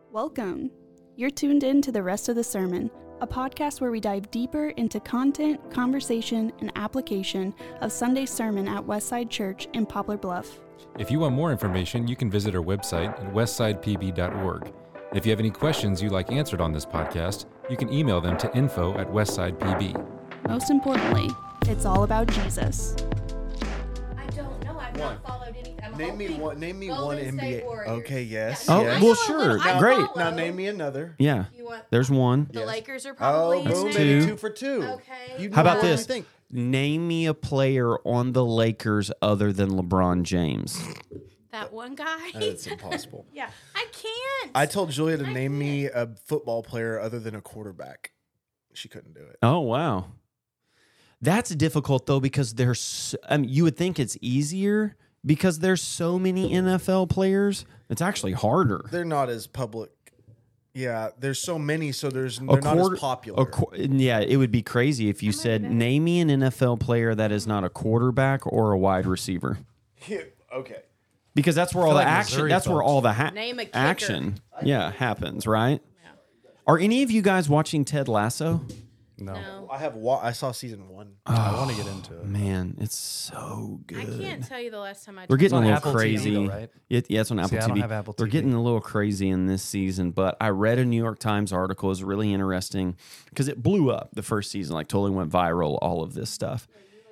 Welcome. You're tuned in to The Rest of the Sermon, a podcast where we dive deeper into content, conversation, and application of Sunday's sermon at Westside Church in Poplar Bluff. If you want more information, you can visit our website at westsidepb.org. If you have any questions you'd like answered on this podcast, you can email them to info@westsidepb. Most importantly, it's all about Jesus. I don't know. I've not followed anything. Name me one Golden State NBA. Warriors. Okay, yes. Yeah, Oh, yes. well, sure. I Great. follow. Now name me another. Yeah. You want There's one. the Yes. Lakers are Oh, probably in boom, there. baby, Two. 2 for 2. Okay. You How about know what this? you think. Name me a player on the Lakers other than LeBron James. That one guy. That's impossible. Yeah, I can't. I told Julia to name me a football player other than a quarterback. She couldn't do it. Oh, wow. That's difficult, though, because you would think it's easier because there's so many NFL players. It's actually harder. They're not as public. Yeah, there's so many, so they're not as popular. Yeah, it would be crazy if you said, name me an NFL player that is not a quarterback or a wide receiver. Okay. Because that's where all the like action. Missouri That's where folks. all the Name a kicker. action, happens. Right? Are any of you guys watching Ted Lasso? No. I saw season 1. I want to get into it. Man, it's so I good. can't tell you the last time I. They're getting a on little Apple crazy. TV though, right? Yeah, it's on Apple See, I TV. don't have Apple They're TV. getting a little crazy in this season, but I read a New York Times article. It was really interesting because it blew up the first season, like totally went viral, all of this stuff.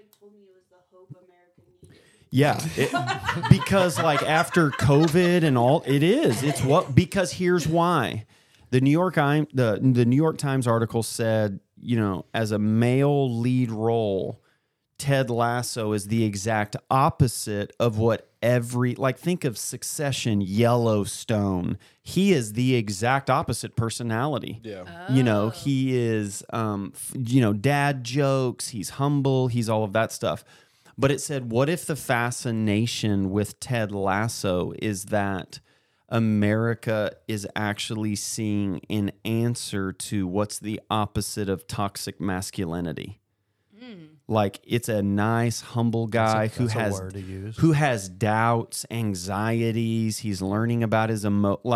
Yeah, because like after COVID and all, because here's why. The New York Times article said, as a male lead role, Ted Lasso is the exact opposite of what think of Succession, Yellowstone. He is the exact opposite personality. Yeah. He is, dad jokes. He's humble. He's all of that stuff. But it said, what if the fascination with Ted Lasso is that America is actually seeing an answer to what's the opposite of toxic masculinity? Like, it's a nice, humble guy That's a word to use. who has doubts, anxieties. He's learning about his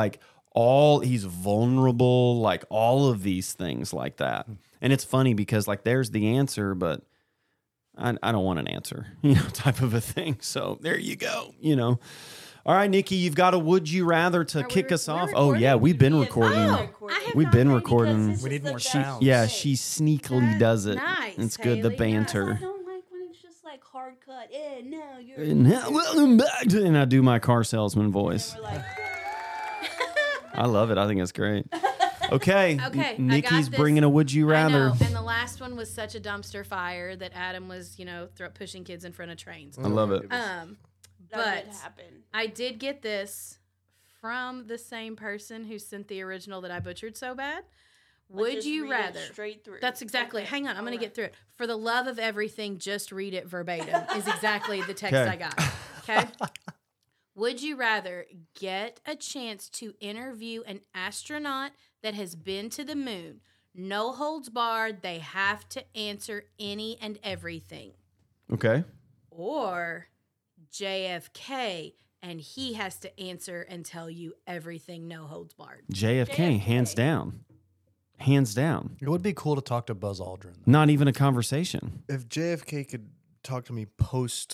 he's vulnerable, like all of these things like that. And it's funny because there's the answer, but I don't want an answer, type of a thing. So there you go, All right, Nikki, you've got a would you rather to kick us off. Oh, yeah, we've been recording. We've been recording. We need more sound. Yeah, she sneakily does it. Nice, It's good, the Haley. banter. I don't like when it's just like hard cut. No, you're. And I do my car salesman voice. We're like, I love it. I think it's great. Okay. Okay, I Nikki's got this. bringing a would you I rather. know, and the last one was such a dumpster fire that Adam was, pushing kids in front of trains. I love it. that But did happen. I did get this from the same person who sent the original that I butchered so bad. Would Just you read it rather? straight through? That's exactly. Okay, Hang on, I'm going to alright. get through it. For the love of everything, just read it verbatim. Is exactly the text Okay. I got. Okay. Would you rather get a chance to interview an astronaut that has been to the moon? No holds barred. They have to answer any and everything. Okay. Or JFK, and he has to answer and tell you everything, no holds barred. JFK, hands down. Hands down. It would be cool to talk to Buzz Aldrin. Not even a conversation. If JFK could talk to me post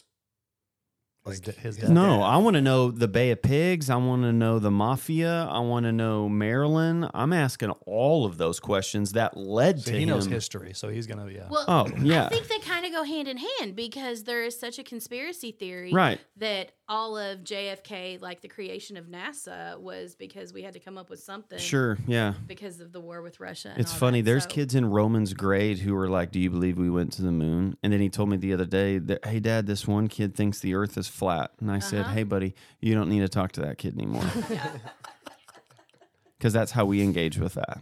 His death. No, I want to know the Bay of Pigs. I want to know the Mafia. I want to know Maryland. I'm asking all of those questions that led So to he him. knows history, so he's gonna Well, Oh, yeah. I think they kind of go hand in hand because there is such a conspiracy theory Right. that all of JFK, like the creation of NASA, was because we had to come up with something. Sure, yeah. Because of the war with Russia. And It's all funny. that. There's So- kids in Roman's grade who were like, "Do you believe we went to the moon?" And then he told me the other day that, "Hey, Dad, this one kid thinks the Earth is flat." And I said, "Hey, buddy, you don't need to talk to that kid anymore." Because that's how we engage with that.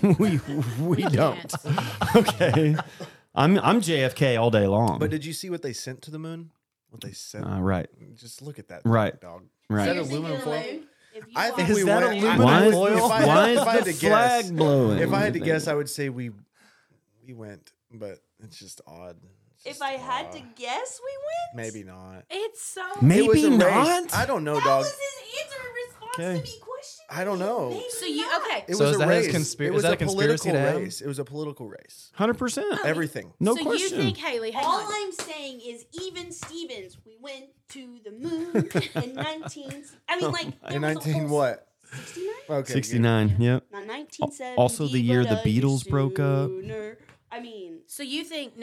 we don't. Okay. I'm JFK all day long. But did you see what they sent to the moon? What they sent? Right. Just look at that, Right. dog. Right. Is that aluminum foil? If you I want- think Is we that went. aluminum Why is, foil? why if I had is to the flag guess, blowing? If I had to You guess, think? I would say we went, but it's just odd. It's if just I had to odd. guess, we went. Maybe not. It's so. Maybe It was a race. not. I don't know, That dog. was his answer in response Okay. to me question. I don't know. So you okay? It So was is a that his race. conspira- It is was that a a conspiracy political to him? race. It was a political race. 100%. Everything. No so question. you think Haley? Hang All on. I'm saying is, even Stevens, we went to the moon in 19. I mean, like there In was a 19 whole what? 69. Okay. 69, yep. Not 1970. Also the year the but a year Beatles broke up. sooner. I mean, So you think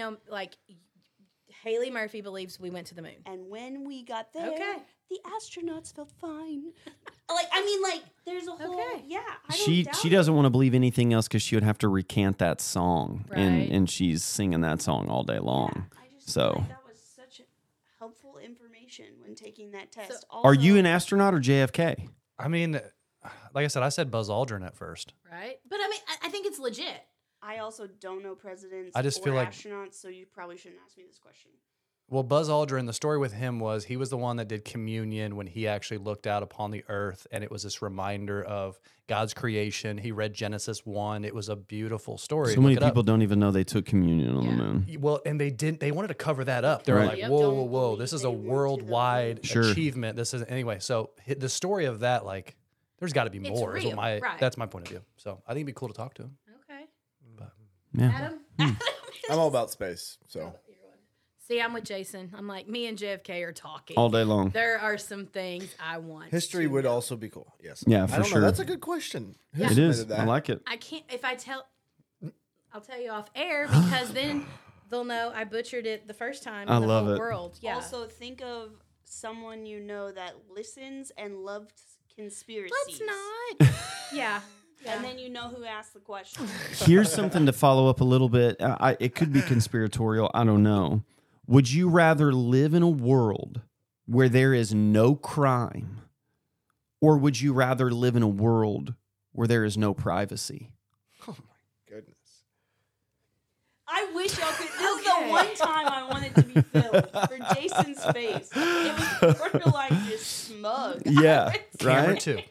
Haley Murphy believes we went to the moon? and when we got there, Okay. the astronauts felt fine. There's a whole Okay. yeah. I don't She doubt doesn't want to believe anything else because she would have to recant that song, Right. and she's singing that song all day long. Yeah, I just So- feel like that was such helpful information when taking that test. Are you Also- an astronaut or JFK? I mean, like I said, I said Buzz Aldrin at first. Right. But I mean, I think it's legit. I also don't know presidents I just or feel like- astronauts, so you probably shouldn't ask me this question. Well, Buzz Aldrin, the story with him was he was the one that did communion when he actually looked out upon the earth, and it was this reminder of God's creation. He read Genesis 1. It was a beautiful story. So many Look it up. people don't even know they took communion on Yeah. the moon. Well, and they didn't. They wanted to cover that up. They were Right. like, Yep. "Whoa, Don't whoa, whoa! believe This is they a went to the worldwide moon. Sure. achievement." This is anyway. So the story of that, like, there's got to be It's more. Is real, what right. That's my point of view. So I think it'd be cool to talk to him. Okay. Yeah. Adam. I'm all about space. So See, I'm with Jason. I'm like, me and JFK are talking. All day long. There are some things I want. history to would know. also be cool. Yes. Yeah, I for don't sure. know. That's a good question. Who It is. submitted that? I like it. I can't. If I tell, I'll tell you off air because then they'll know I butchered it the first time. I in the love whole it. World. Yeah. Also, think of someone you know that listens and loves conspiracies. Let's not. Yeah. And then you know who asked the question. Here's something to follow up a little bit. It could be conspiratorial. I don't know. Would you rather live in a world where there is no crime, or would you rather live in a world where there is no privacy? Oh my goodness. I wish y'all could. This is Okay. the one time I wanted to be filmed for Jason's face. It was borderline just smug. Yeah, Camera right? two.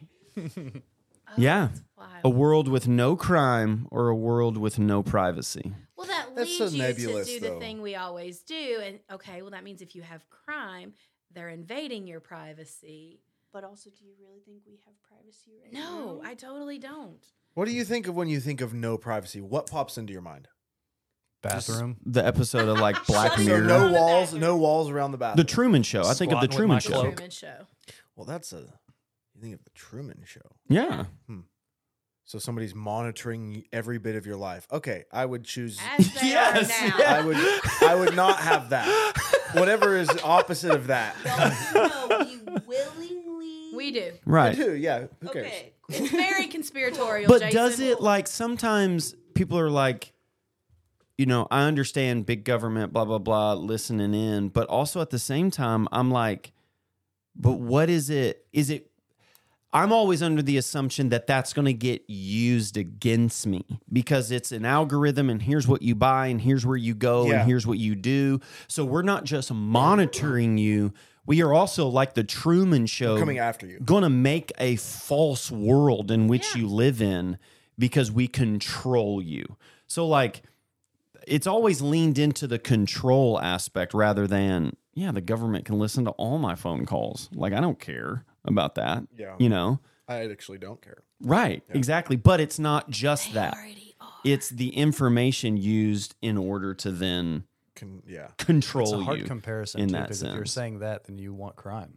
Yeah. Wow. A world with no crime or a world with no privacy. Well, that That's so leads you nebulous, to do the though. thing we always do. And okay, well, that means if you have crime, they're invading your privacy. But also, do you really think we have privacy right No, now? I totally don't. What do you think of when you think of no privacy? What pops into your mind? Bathroom. The episode of like Black Shut it So Mirror. down. no walls, no walls around the bathroom. The Truman Show. I think of the Squatting with Truman my Show. cloak. Truman Show. Well, you think of the Truman Show. Yeah. So somebody's monitoring every bit of your life. Okay, I would choose. As they Yes, are now. yeah. I would not have that. Whatever is opposite of that. Y'all do know you willingly. We do. I Right. do, yeah. Who cares? Okay. It's very conspiratorial. But Jason. does it like sometimes people are like, you know, I understand big government, blah, blah, blah, listening in. But also at the same time, I'm like, but what is it? Is it, I'm always under the assumption that that's going to get used against me because it's an algorithm and here's what you buy and here's where you go Yeah. and here's what you do. So we're not just monitoring you. We are also like the Truman Show Coming after you. going to make a false world in which you live in because we control you. So like it's always leaned into the control aspect rather than, yeah, the government can listen to all my phone calls. Like I don't care about that. Yeah. You know? I actually don't care. Right, exactly. But it's not just that. already are. It's the information used in order to then Yeah. control It's a hard you comparison in too, that because if you're sense. saying that, then you want crime.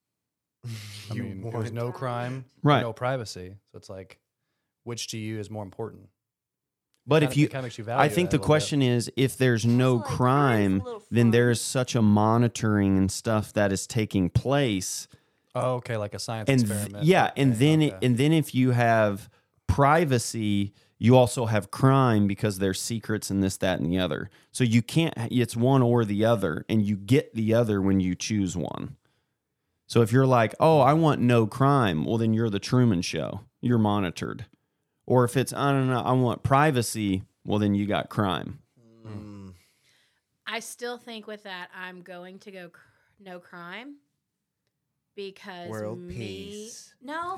I You mean, want- there's no crime, Right. no privacy. So it's like, which to you is more important? But Kinda- if you, it kinda makes you value I think that the a little question is, if there's no Also, like, crime is a crime, little then fun. there's such a monitoring and stuff that is taking place, Oh, okay, like a science and experiment. yeah, and Okay, then okay. and then if you have privacy, you also have crime because there's secrets and this, that, and the other. So you can't. It's one or the other, and you get the other when you choose one. So if you're like, oh, I want no crime, well, then you're the Truman Show. You're monitored. Or if it's, I don't know, I want privacy, well, then you got crime. I still think with that, I'm going to go no crime because World me. peace. No.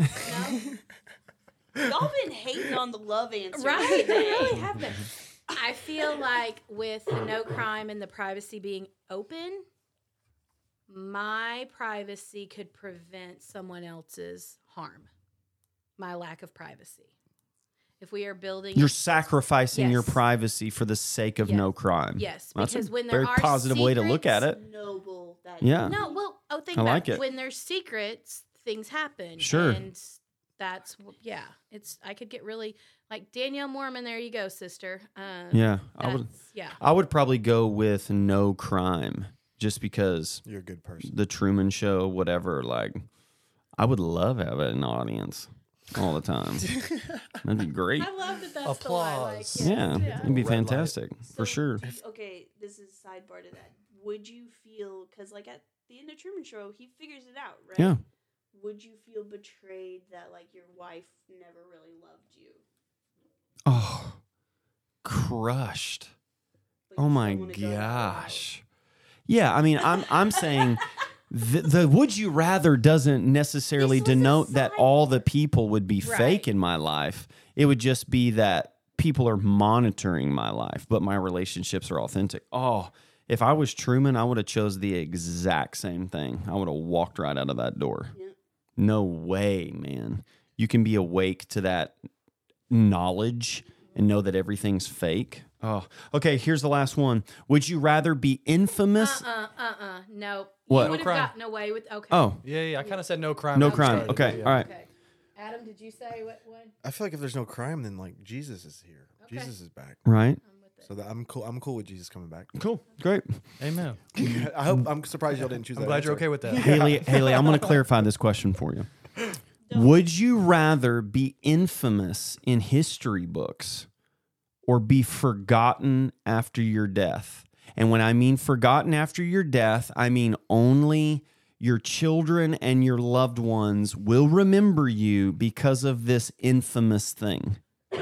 Y'all been hating on the love answer. Right, they today. really have been. I feel like with the no crime and the privacy being open, my privacy could prevent someone else's harm. my lack of privacy. If we are building, You're sacrificing your Yes. privacy for the sake of Yes. no crime. yes, That's because a when there very are positive way to look at secrets- it. Noble. That Yeah. No, well, think I about like it. when there's secrets, things happen. Sure. And that's I could get really like Danielle Mormon. There you go, sister. Yeah, I would. Yeah. I would probably go with no crime, just because You're a good person. the Truman Show, whatever. Like, I would love having an audience all the time. That'd be great. I love that. That's Applause. the lie. Like, Yeah, it'd be Red light. fantastic for sure. Okay, this is a sidebar to that. Would you feel, because like at the end of Truman Show, he figures it out, right? Yeah. Would you feel betrayed that like your wife never really loved you? Oh, crushed. But Oh you my still wanna go that route? gosh. Yeah, I mean, I'm saying the would you rather doesn't necessarily This was a denote that all the people would be Right. fake in my life. It would just be that people are monitoring my life, but my relationships are authentic. Oh, if I was Truman, I would have chose the exact same thing. I would have walked right out of that door. Yeah. No way, man. You can be awake to that knowledge and know that everything's fake. Oh, okay. Here's the last one. Would you rather be infamous? No. What? You No would have crime. gotten away with. Okay. Oh, Yeah, I kind of said no crime. no at the crime. start. Okay. Yeah. All right. Okay. Adam, did you say what one? I feel like if there's no crime, then like Jesus is here. Okay. Jesus is back. Right. I'm with it. So that I'm cool. I'm cool with Jesus coming back. Cool. Great. Amen. I hope. I'm surprised y'all didn't choose I'm that. glad you're answer. okay with that. Haley, I'm going to clarify this question for you. Would you rather be infamous in history books or be forgotten after your death? And when I mean forgotten after your death, I mean only your children and your loved ones will remember you because of this infamous thing.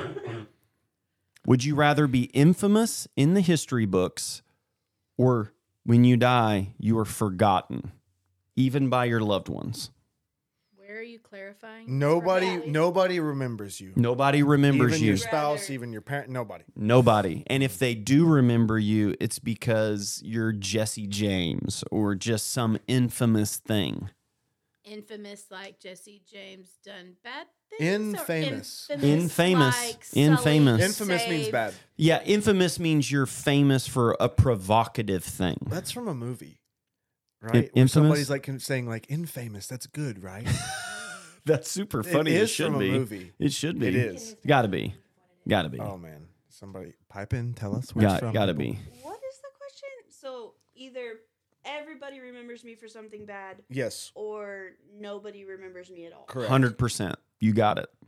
Would you rather be infamous in the history books or when you die, you are forgotten, even by your loved ones? Where are you clarifying? Nobody remembers you. Nobody remembers Even you. your spouse, Rather- even your parent. Nobody. Nobody. And if they do remember you, it's because you're Jesse James or just some infamous thing. Infamous, like Jesse James done bad things. or Infamous. Infamous. like Infamous. Sully Infamous means saved- bad. Yeah, infamous means you're famous for a provocative thing. That's from a movie, right? In- Where Infamous? somebody's like saying like infamous. That's good, right? That's super funny. It is should from be. a movie. It should be. It is. Got to be. Got to be. Oh man, somebody pipe in. Tell us. Where it's from, Got to people. be. What is the question? So either everybody remembers me for something bad, Yes, or nobody remembers me at all. correct. 100%. You got it.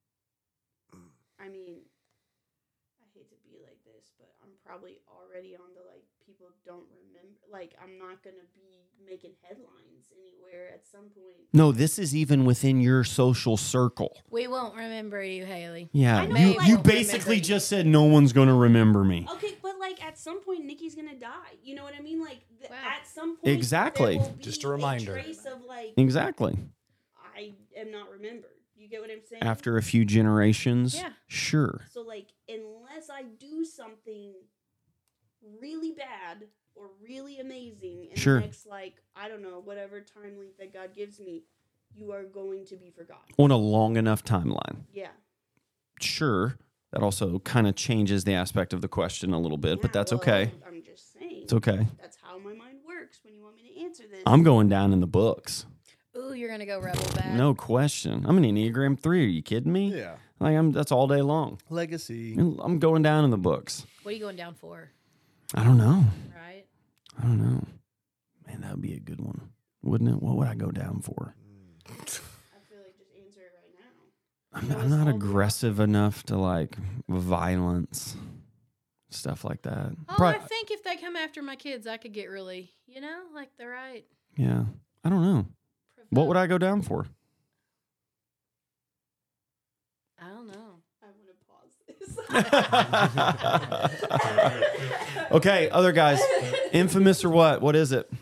I mean, I hate to be like this, but I'm probably already on the like people don't remember. Like I'm not gonna be making headlines anywhere at some point. No, this is even within your social circle. We won't remember you, Haley. Yeah, I know, you, like- you basically just said no one's going to remember me. Okay, but like at some point, Nikki's gonna die. You know what I mean? Like Wow. at some point, Exactly. there will be Just a reminder. trace of like Exactly. I am not remembered. You get what I'm saying? After a few generations, Yeah. sure. So like, unless I do something really bad or really amazing in Sure. the next like I don't know whatever time length that God gives me, you are going to be forgotten. On a long enough timeline. Yeah. Sure. That also kind of changes the aspect of the question a little bit, but Yeah, that's well, okay. I'm just saying. It's okay. That's how my mind works when you want me to answer this. I'm going down in the books. Ooh, you're gonna go rebel back. No question. I'm an Enneagram 3. Are you kidding me? Yeah, Like that's all day long. legacy. I'm going down in the books. What are you going down for? I don't know. Right? I don't know. Man, that would be a good one, wouldn't it? What would I go down for? I feel like just answer it right now. I'm not aggressive enough to like violence, stuff like that. Oh, Pro- I think if they come after my kids, I could get really, like the right. yeah. I don't know. What would I go down for? I don't know. I want to pause this. Okay, other guys. Infamous or what? What is it?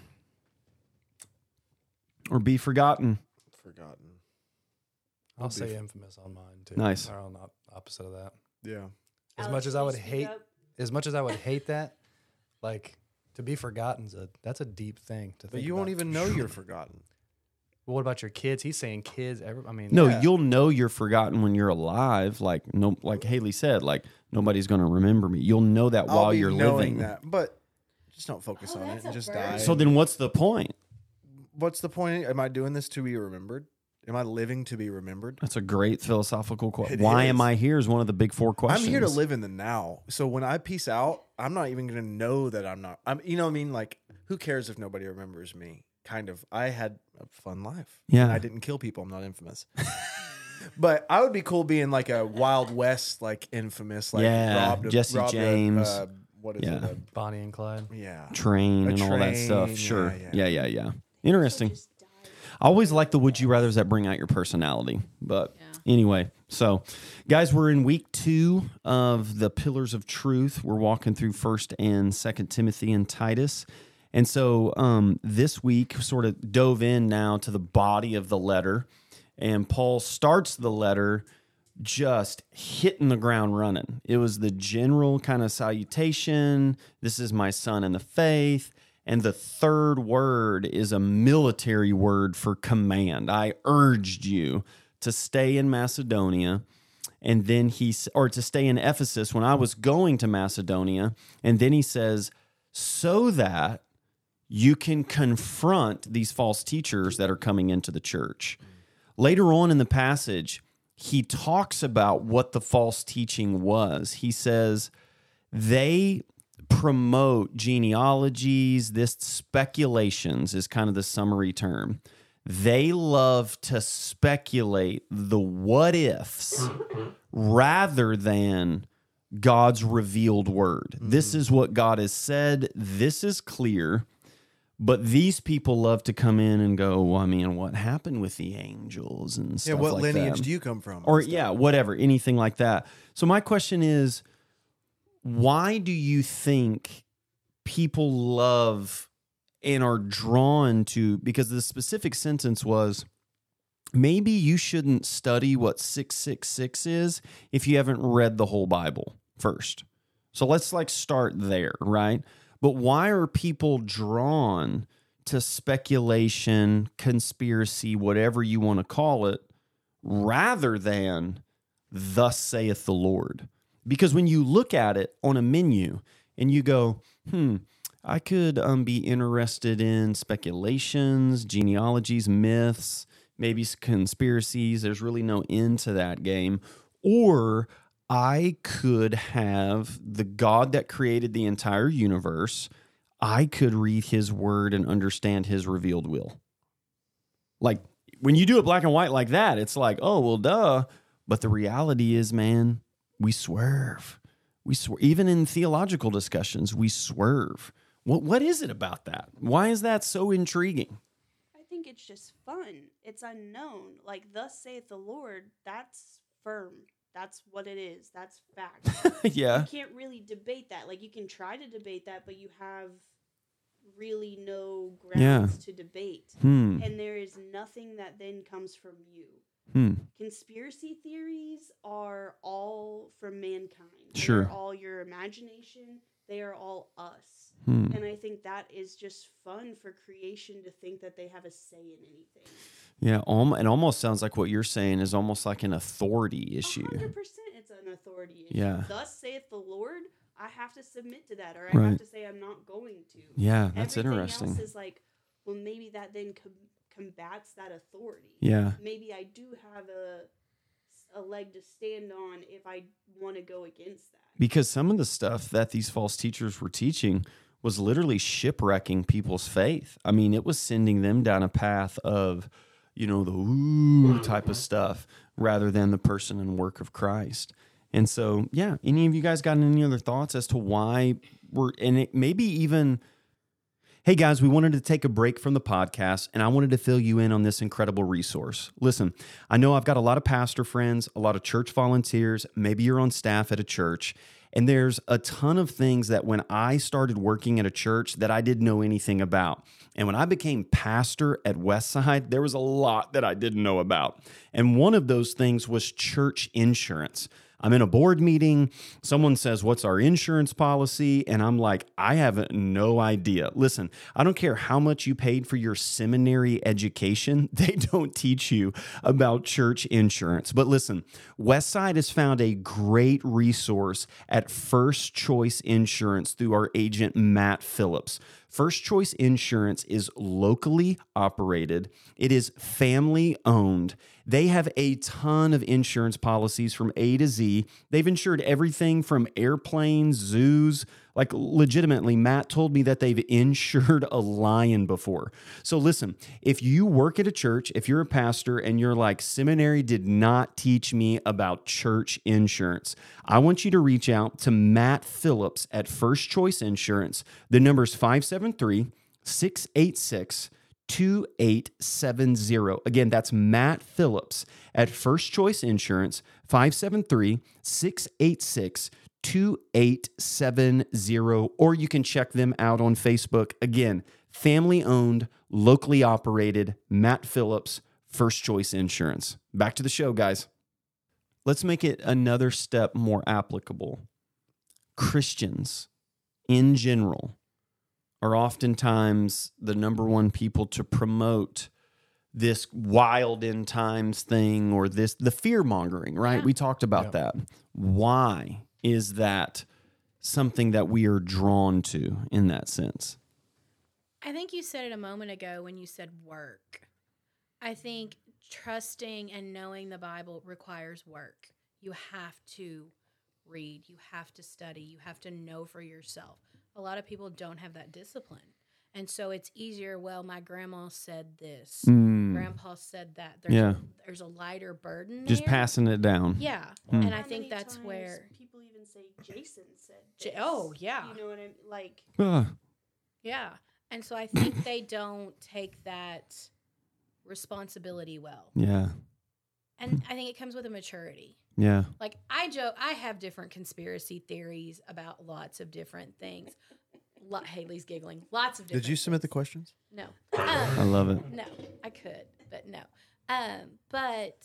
Or be forgotten? Forgotten. I'll say infamous on mine too. Nice. Or on the opposite of that. Yeah. As Alex, much as can I you would speak hate, up? as much as I would hate that, like to be forgotten's that's a deep thing to think. But you won't about. even know you're forgotten. Well, what about your kids? He's saying kids. I mean, No, Yeah. you'll know you're forgotten when you're alive. Like Haley said, like nobody's going to remember me. You'll know that I'll while be you're knowing living. that, but just don't focus Oh, on it that's and a just burden. die. So then, what's the point? What's the point? Am I doing this to be remembered? Am I living to be remembered? That's a great philosophical question. It Why is. am I here? Is one of the big four questions. I'm here to live in the now. So when I peace out, I'm not even going to know that I'm not. You know what I mean? Like, who cares if nobody remembers me? Kind of. I had a fun life. Yeah. I didn't kill people. I'm not infamous. But I would be cool being like a Wild West, like infamous, like Yeah, Jesse James. What is Yeah. it? Bonnie and Clyde. Yeah. Train A and all that stuff. train, Sure. yeah. Yeah. Interesting. Just die. I always like the would you rathers that bring out your personality. But Yeah. anyway, so guys, we're in week 2 of the Pillars of Truth. We're walking through 1st and 2nd Timothy and Titus. And so this week sort of dove in now to the body of the letter. And Paul starts the letter just hitting the ground running. It was the general kind of salutation. This is my son in the faith. And the third word is a military word for command. I urged you to stay in Macedonia. And then to stay in Ephesus when I was going to Macedonia. And then he says, so that you can confront these false teachers that are coming into the church. Later on in the passage, he talks about what the false teaching was. He says they promote genealogies, this speculations is kind of the summary term. They love to speculate the what ifs rather than God's revealed word. This is what God has said. This is clear. But these people love to come in and go, well, I mean, what happened with the angels and stuff Yeah. What like lineage that? do you come from? Or yeah, whatever, anything like that. So my question is, why do you think people love and are drawn to, because the specific sentence was, maybe you shouldn't study what 666 is if you haven't read the whole Bible first. So let's start there, right? But why are people drawn to speculation, conspiracy, whatever you want to call it, rather than thus saith the Lord? Because when you look at it on a menu and you go, I could be interested in speculations, genealogies, myths, maybe conspiracies. There's really no end to that game. Or I could have the God that created the entire universe. I could read his word and understand his revealed will. Like when you do it black and white like that, it's like, oh, well, duh. But the reality is, man, we swerve. Even in theological discussions, we swerve. What is it about that? Why is that so intriguing? I think it's just fun. It's unknown. Like, thus saith the Lord, that's firm. That's what it is. That's fact. Yeah. You can't really debate that. Like, you can try to debate that, but you have really no grounds to debate. And there is nothing that then comes from you. Conspiracy theories are all from mankind. Sure. They're all your imagination. They are all us. And I think that is just fun for creation to think that they have a say in anything. Yeah, it almost sounds like what you're saying is almost like an authority issue. 100% it's an authority issue. Yeah. Thus saith the Lord, I have to submit to that, or I Right. have to say I'm not going to. Yeah, that's Everything interesting. else is like, well, maybe that then combats that authority. Yeah. Maybe I do have a leg to stand on if I want to go against that. Because some of the stuff that these false teachers were teaching was literally shipwrecking people's faith. I mean, it was sending them down a path of, the ooh type of stuff rather than the person and work of Christ. And so, yeah, any of you guys got any other thoughts as to why maybe even, hey guys, we wanted to take a break from the podcast and I wanted to fill you in on this incredible resource. Listen, I know I've got a lot of pastor friends, a lot of church volunteers, maybe you're on staff at a church, and there's a ton of things that when I started working at a church that I didn't know anything about. And when I became pastor at Westside, there was a lot that I didn't know about. And one of those things was church insurance. I'm in a board meeting. Someone says, what's our insurance policy? And I'm like, I have no idea. Listen, I don't care how much you paid for your seminary education. They don't teach you about church insurance. But listen, Westside has found a great resource at First Choice Insurance through our agent, Matt Phillips. First Choice Insurance is locally operated. It is family owned. They have a ton of insurance policies from A to Z. They've insured everything from airplanes, zoos. Like legitimately, Matt told me that they've insured a lion before. So listen, if you work at a church, if you're a pastor and you're like, seminary did not teach me about church insurance, I want you to reach out to Matt Phillips at First Choice Insurance. The number's 573-686-2870. Again, that's Matt Phillips at First Choice Insurance, 573-686-2870, or you can check them out on Facebook. Again, family owned, locally operated, Matt Phillips, First Choice Insurance. Back to the show, guys. Let's make it another step more applicable. Christians in general are oftentimes the number one people to promote this wild end times thing or the fear mongering, right? Yeah. We talked about that. Why is that something that we are drawn to in that sense? I think you said it a moment ago when you said work. I think trusting and knowing the Bible requires work. You have to read, you have to study, you have to know for yourself. A lot of people don't have that discipline. And so it's easier, well, my grandma said this, grandpa said that. There's a lighter burden Just there. passing it down. Yeah. Mm. And I How think many that's times where... people even say Jason said this? Oh, yeah. You know what I mean? Like, Yeah. And so I think they don't take that responsibility well. Yeah. And I think it comes with a maturity. Yeah. Like I have different conspiracy theories about lots of different things. Haley's giggling. Lots of different Did you submit the things. questions? No. I love it. No, I could, but no. But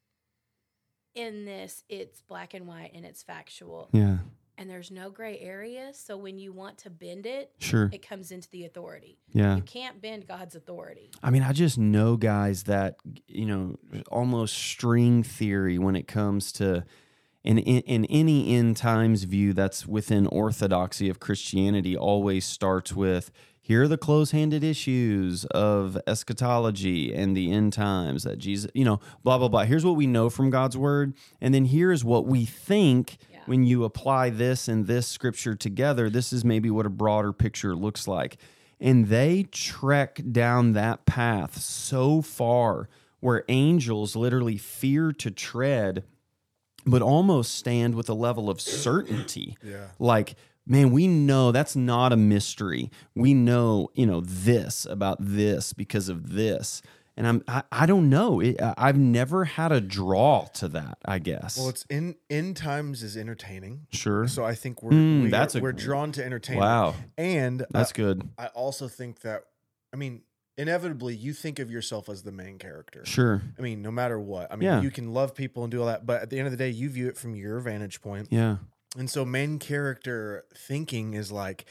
in this, it's black and white and it's factual. Yeah. And there's no gray area. So when you want to bend it, Sure. it comes into the authority. Yeah. You can't bend God's authority. I mean, I just know guys that, almost string theory when it comes to, in any end times view that's within orthodoxy of Christianity, always starts with, here are the close-handed issues of eschatology and the end times that Jesus, blah, blah, blah. Here's what we know from God's word. And then here is what we think when you apply this and this scripture together. This is maybe what a broader picture looks like. And they trek down that path so far where angels literally fear to tread, but almost stand with a level of certainty. Yeah. Like, man, we know that's not a mystery. We know, this about this because of this. And I don't know. I've never had a draw to that, I guess. Well, it's end times is entertaining. Sure. So I think we're drawn to entertainment. Wow. And That's good. I also think that, inevitably you think of yourself as the main character. Sure. No matter what. Yeah. You can love people and do all that, but at the end of the day, you view it from your vantage point. Yeah. And so main character thinking is like,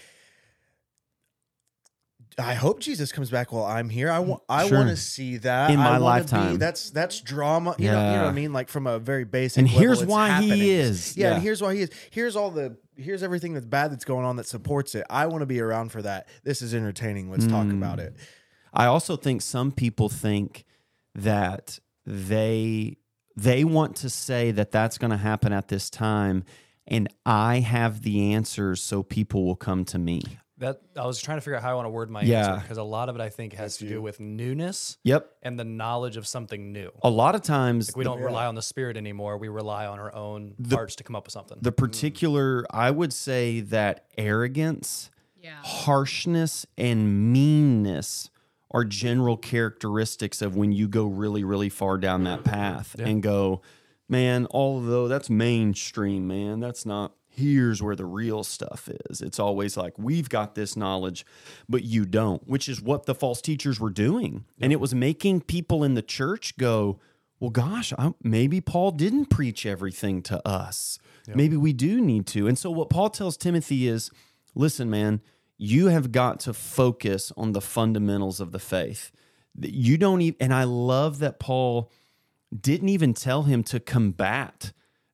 I hope Jesus comes back while I'm here. I want to see that In my I wanna lifetime. That's drama. You know what I mean? Like from a very basic And level, here's it's why happening. he is. Yeah, Yeah. and here's why he is. Here's everything that's bad that's going on that supports it. I want to be around for that. This is entertaining. Let's talk about it. I also think some people think that they want to say that that's going to happen at this time, and I have the answers, so people will come to me. That I was trying to figure out how I want to word my Yeah. answer because a lot of it I think has to do with newness Yep. and the knowledge of something new. A lot of times, Like we don't rely on the Spirit anymore. We rely on our own hearts to come up with something. the particular, I would say that arrogance, Yeah. harshness, and meanness are general characteristics of when you go really, really far down that path and go, man, although that's mainstream, man, that's not, here's where the real stuff is. It's always like, we've got this knowledge, but you don't, which is what the false teachers were doing. And it was making people in the church go, well, gosh, maybe Paul didn't preach everything to us. Yep. Maybe we do need to. And so what Paul tells Timothy is, listen, man, you have got to focus on the fundamentals of the faith. You don't even, and I love that Paul didn't even tell him to combat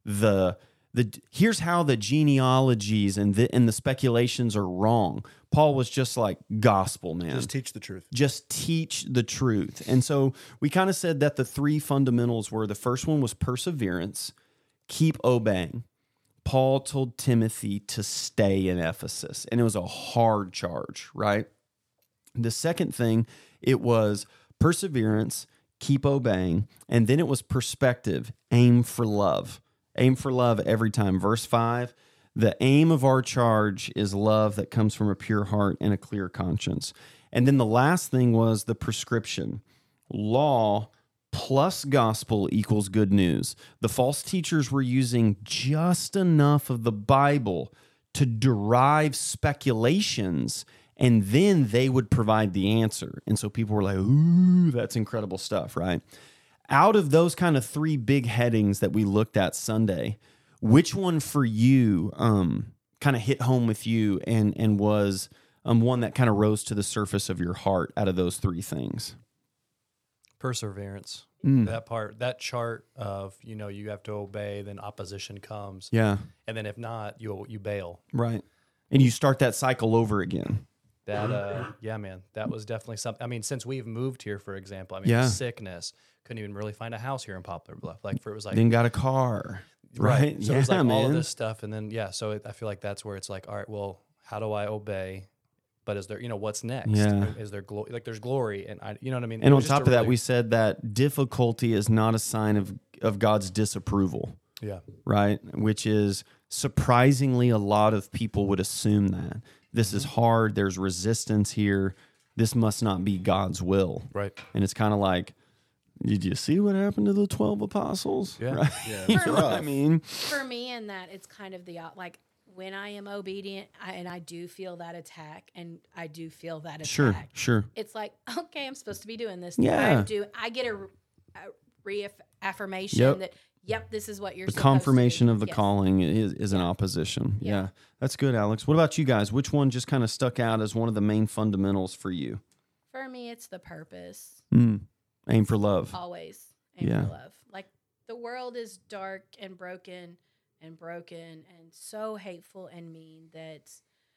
here's how the genealogies and the speculations are wrong. Paul was just like, gospel, man. Just teach the truth. Just teach the truth. And so we kind of said that the three fundamentals were, the first one was perseverance, keep obeying. Paul told Timothy to stay in Ephesus, and it was a hard charge, right? The second thing, it was perseverance, keep obeying, and then it was perspective, aim for love. Aim for love every time. Verse 5, the aim of our charge is love that comes from a pure heart and a clear conscience. And then the last thing was the prescription. Law plus gospel equals good news. The false teachers were using just enough of the Bible to derive speculations, and then they would provide the answer. And so people were like, ooh, that's incredible stuff, right? Out of those kind of three big headings that we looked at Sunday, which one for you kind of hit home with you and was one that kind of rose to the surface of your heart out of those three things? Perseverance. That part, that chart of, you have to obey, then opposition comes. Yeah. And then if not, you bail. Right. And you start that cycle over again. That, yeah, man, that was definitely something. I mean, since we've moved here, for example, Yeah. sickness, couldn't even really find a house here in Poplar Bluff. It was like, Then got a car. Right. So it was like man. all of this stuff. And then, so I feel like that's where it's like, all right, well, how do I obey? But is there, what's next? Yeah. Is there glory? Like there's glory, and you know what I mean? And It on was just top a of that, really- we said that difficulty is not a sign of God's disapproval, yeah, right? Which is surprisingly a lot of people would assume that. This is hard. There's resistance here. This must not be God's will. right. And it's kind of like, did you see what happened to the 12 apostles? Yeah. Right? Yeah, You it's know what I rough. mean? For me, in that, it's kind of the like when I am obedient, and I do feel that attack, and I do feel that attack. Sure. It's like, okay, I'm supposed to be doing this. Yeah. I get a reaffirmation Yep. that, yep, this is what you're The supposed confirmation to do. of the Yes. calling is an opposition. Yeah. Yeah. That's good, Alex. What about you guys? Which one just kind of stuck out as one of the main fundamentals for you? For me, it's the purpose. Aim for love. Always aim Yeah. for love. Like the world is dark and broken and so hateful and mean that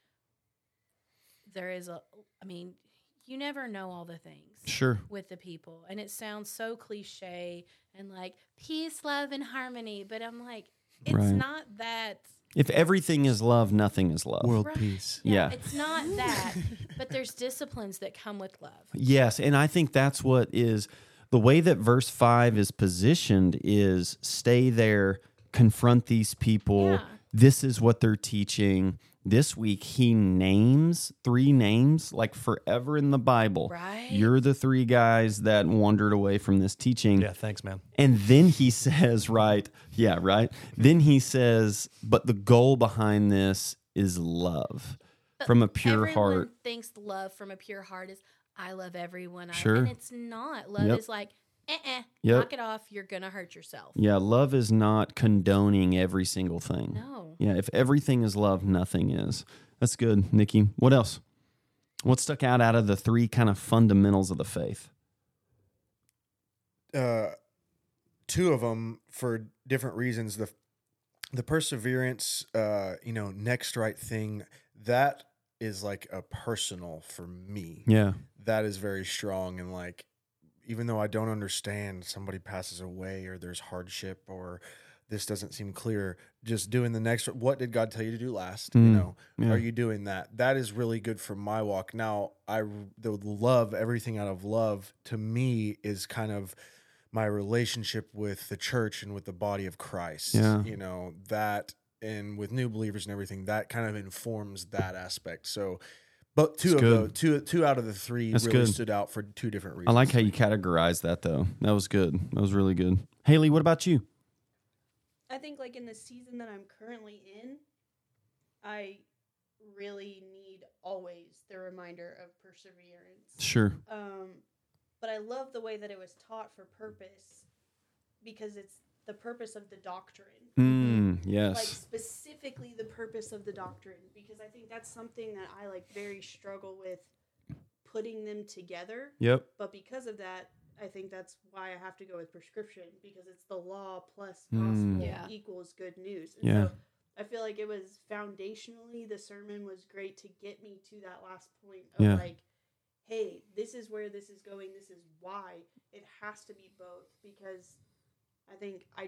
there is you never know all the things Sure. with the people. And it sounds so cliche and like peace, love, and harmony. But I'm like, it's Right. not that. If everything is love, nothing is love. World Right. peace. Yeah. It's not that. But there's disciplines that come with love. Yes, and I think that's what is the way that verse 5 is positioned is stay there, confront these people. Yeah. This is what they're teaching. This week he names 3 names like forever in the Bible. Right. You're the 3 guys that wandered away from this teaching. Yeah, thanks, man. And then he says, right. Then he says, but the goal behind this is love from a pure Everyone heart. thinks love from a pure heart is I love everyone. Sure. And it's not. Love Yep. is like, Yep. knock it off. You're going to hurt yourself. Yeah, love is not condoning every single thing. No. Yeah, if everything is love, nothing is. That's good, Nikki. What else? What stuck out of the 3 kind of fundamentals of the faith? 2 of them for different reasons. The perseverance, next right thing, that is like a personal for me. Yeah. That is very strong. And like, even though I don't understand, somebody passes away or there's hardship or this doesn't seem clear, just doing the next, what did God tell you to do last? Yeah. Are you doing that? That is really good for my walk. Now, the love, everything out of love to me is kind of my relationship with the church and with the body of Christ. Yeah. That, and with new believers and everything, that kind of informs that aspect. So, but two out of the 3 That's really good. stood out for 2 different reasons. I like how you categorized that, though. That was good. That was really good. Haley, what about you? I think like in the season that I'm currently in, I really need always the reminder of perseverance. Sure. But I love the way that it was taught for purpose. because it's the purpose of the doctrine. Like Yes. specifically the purpose of the doctrine, because I think that's something that I like very struggle with putting them together. Yep. But because of that, I think that's why I have to go with prescription, because it's the law plus gospel Yeah. equals good news. And Yeah. so I feel like it was foundationally, the sermon was great to get me to that last point of Yeah. like, hey, this is where this is going. This is why it has to be both, because I think I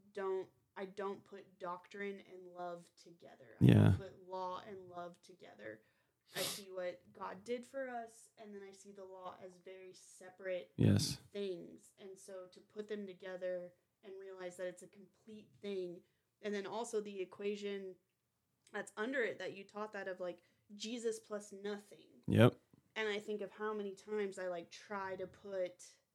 don't put doctrine and love together. I Yeah. don't put law and love together. I see what God did for us, and then I see the law as very separate Yes. things. And so to put them together and realize that it's a complete thing, and then also the equation that's under it that you taught, that of like Jesus plus nothing. Yep. And I think of how many times I like try to put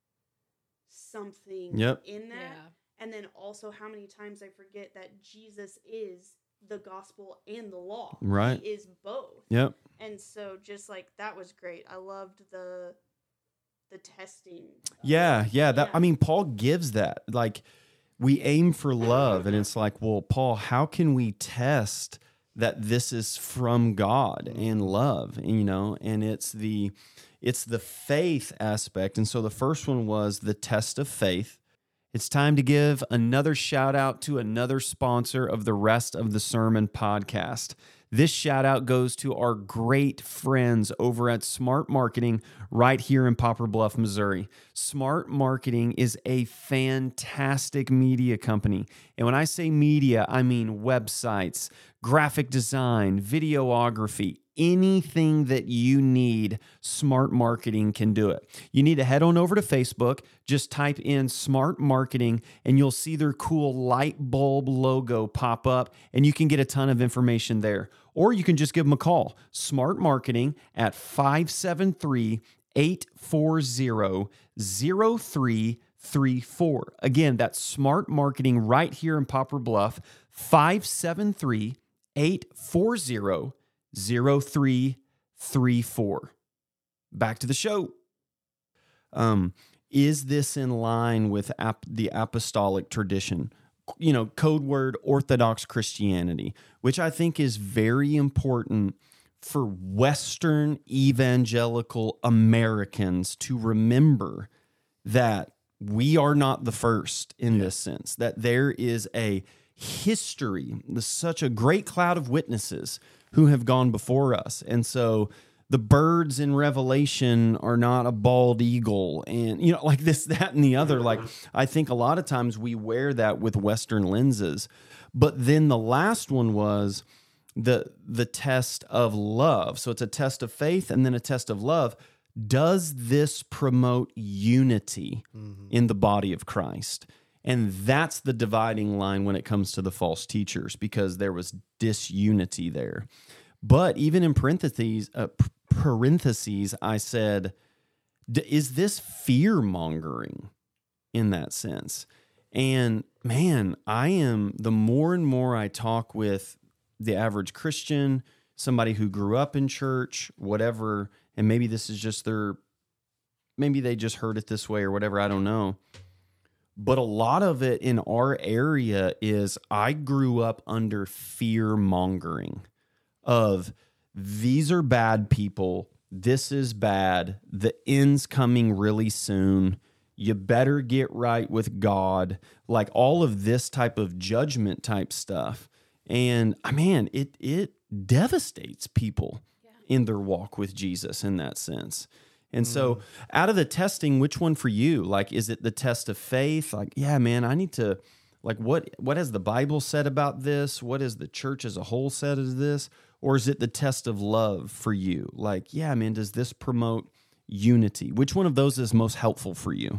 something Yep. in that. Yeah. And then also how many times I forget that Jesus is the gospel and the law. Right. He is both. Yep. And so just like that was great. I loved the testing. Yeah, yeah. That Yeah. I mean, Paul gives that. Like, we aim for love, and it's like, well, Paul, how can we test that this is from God and love? And, you know, and it's the faith aspect. And so the first one was the test of faith. It's time to give another shout out to another sponsor of the rest of the sermon podcast. This shout out goes to our great friends over at Smart Marketing right here in Poplar Bluff, Missouri. Smart Marketing is a fantastic media company. And when I say media, I mean websites, graphic design, videography, anything that you need, Smart Marketing can do it. You need to head on over to Facebook, just type in Smart Marketing, and you'll see their cool light bulb logo pop up, and you can get a ton of information there. Or you can just give them a call, Smart Marketing at 573-840-0334. Again, that's Smart Marketing right here in Poplar Bluff, 573-840-0334. Back to the show. Is this in line with the apostolic tradition? You know, code word Orthodox Christianity, which I think is very important for Western evangelical Americans to remember, that we are not the first in this sense, that there is a history, such a great cloud of witnesses who have gone before us. And so the birds in Revelation are not a bald eagle, and, you know, like this, that, and the other. Like, I think a lot of times we wear that with Western lenses. But then the last one was the test of love. So it's a test of faith and then a test of love. Does this promote unity in the body of Christ? And that's the dividing line when it comes to the false teachers, because there was disunity there. But even in parentheses, I said, is this fear-mongering in that sense? And man, the more and more I talk with the average Christian, somebody who grew up in church, whatever, and maybe this is just maybe they just heard it this way or whatever, I don't know. But a lot of it in our area is, I grew up under fear-mongering of, these are bad people, this is bad, the end's coming really soon, you better get right with God, like all of this type of judgment type stuff. And man, it devastates people in their walk with Jesus in that sense. And so out of the testing, which one for you? Like, is it the test of faith? Like, yeah, man, I need to, like, what has the Bible said about this? What has the church as a whole said of this? Or is it the test of love for you? Like, yeah, man, does this promote unity? Which one of those is most helpful for you?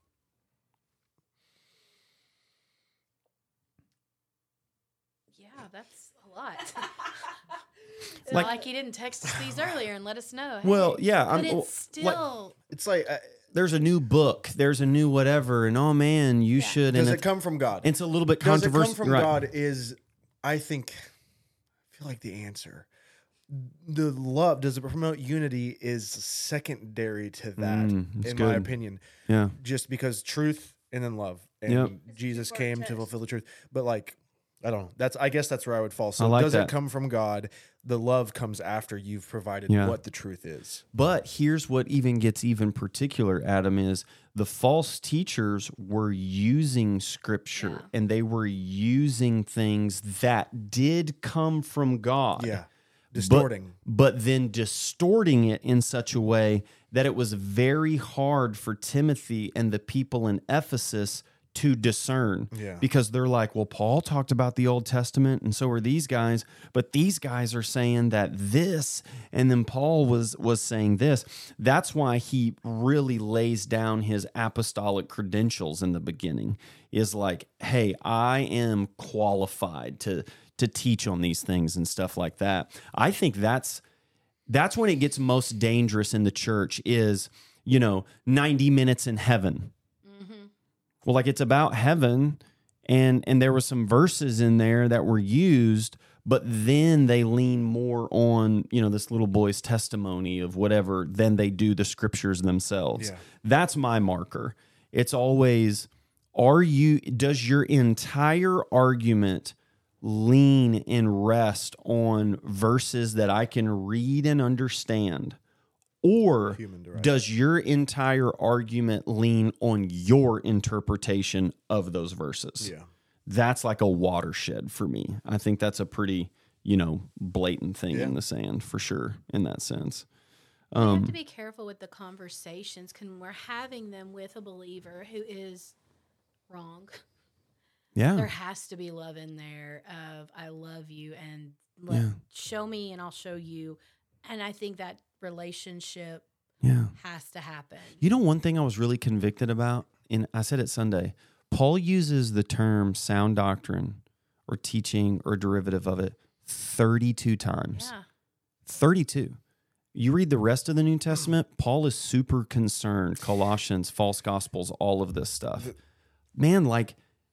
Yeah, that's a lot. It's Like- not like you didn't text us these earlier and let us know. Well, hey. yeah, but it's still. It's like, there's a new book, there's a new whatever, and oh man, you should. does And it come from God? it's a little bit Does it controversial. come from right. God is, I feel like the answer. The love, does it promote unity, is secondary to that, It's in good. my opinion. Yeah. Just because truth and then love. And Yep. Jesus It's a two-part came to test. fulfill the truth. But like, I don't know. I guess that's where I would fall. So like does that. it come from God? The love comes after you've provided Yeah. what the truth is. But here's what even gets even particular, Adam, is the false teachers were using scripture Yeah. and they were using things that did come from God. Yeah. Distorting. But then distorting it in such a way that it was very hard for Timothy and the people in Ephesus to discern. Yeah. Because they're like, well, Paul talked about the Old Testament, and so are these guys, but these guys are saying that this, and then Paul was saying this. That's why he really lays down his apostolic credentials in the beginning, is like, hey, I am qualified to teach on these things and stuff like that. I think that's when it gets most dangerous in the church is, 90 minutes in heaven. Well, like it's about heaven, and there were some verses in there that were used, but then they lean more on, this little boy's testimony of whatever than they do the scriptures themselves. Yeah. That's my marker. It's always, does your entire argument lean and rest on verses that I can read and understand? Or Human direction. does your entire argument lean on your interpretation of those verses? Yeah. That's like a watershed for me. I think that's a pretty, blatant thing in the sand for sure in that sense. We have to be careful with the conversations because we're having them with a believer who is wrong. Yeah. There has to be love in there of I love you and show me and I'll show you. And I think that relationship has to happen. One thing I was really convicted about, and I said it Sunday, Paul uses the term sound doctrine or teaching or derivative of it 32 times. Yeah. 32. You read the rest of the New Testament, Paul is super concerned. Colossians, false gospels, all of this stuff. Man, like,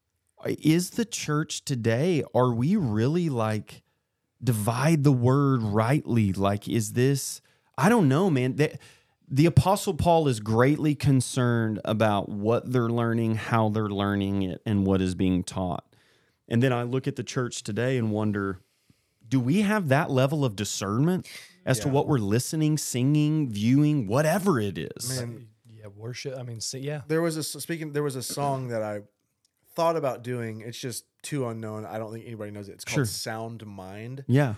is the church today, are we really like divide the word rightly? Like, is this, I don't know, man. The Apostle Paul is greatly concerned about what they're learning, how they're learning it, and what is being taught. And then I look at the church today and wonder, do we have that level of discernment as to what we're listening, singing, viewing, whatever it is? Man, Yeah, worship. I mean, yeah. there was a song that I thought about doing. It's just too unknown. I don't think anybody knows it. It's called Sure. Sound Mind. Yeah.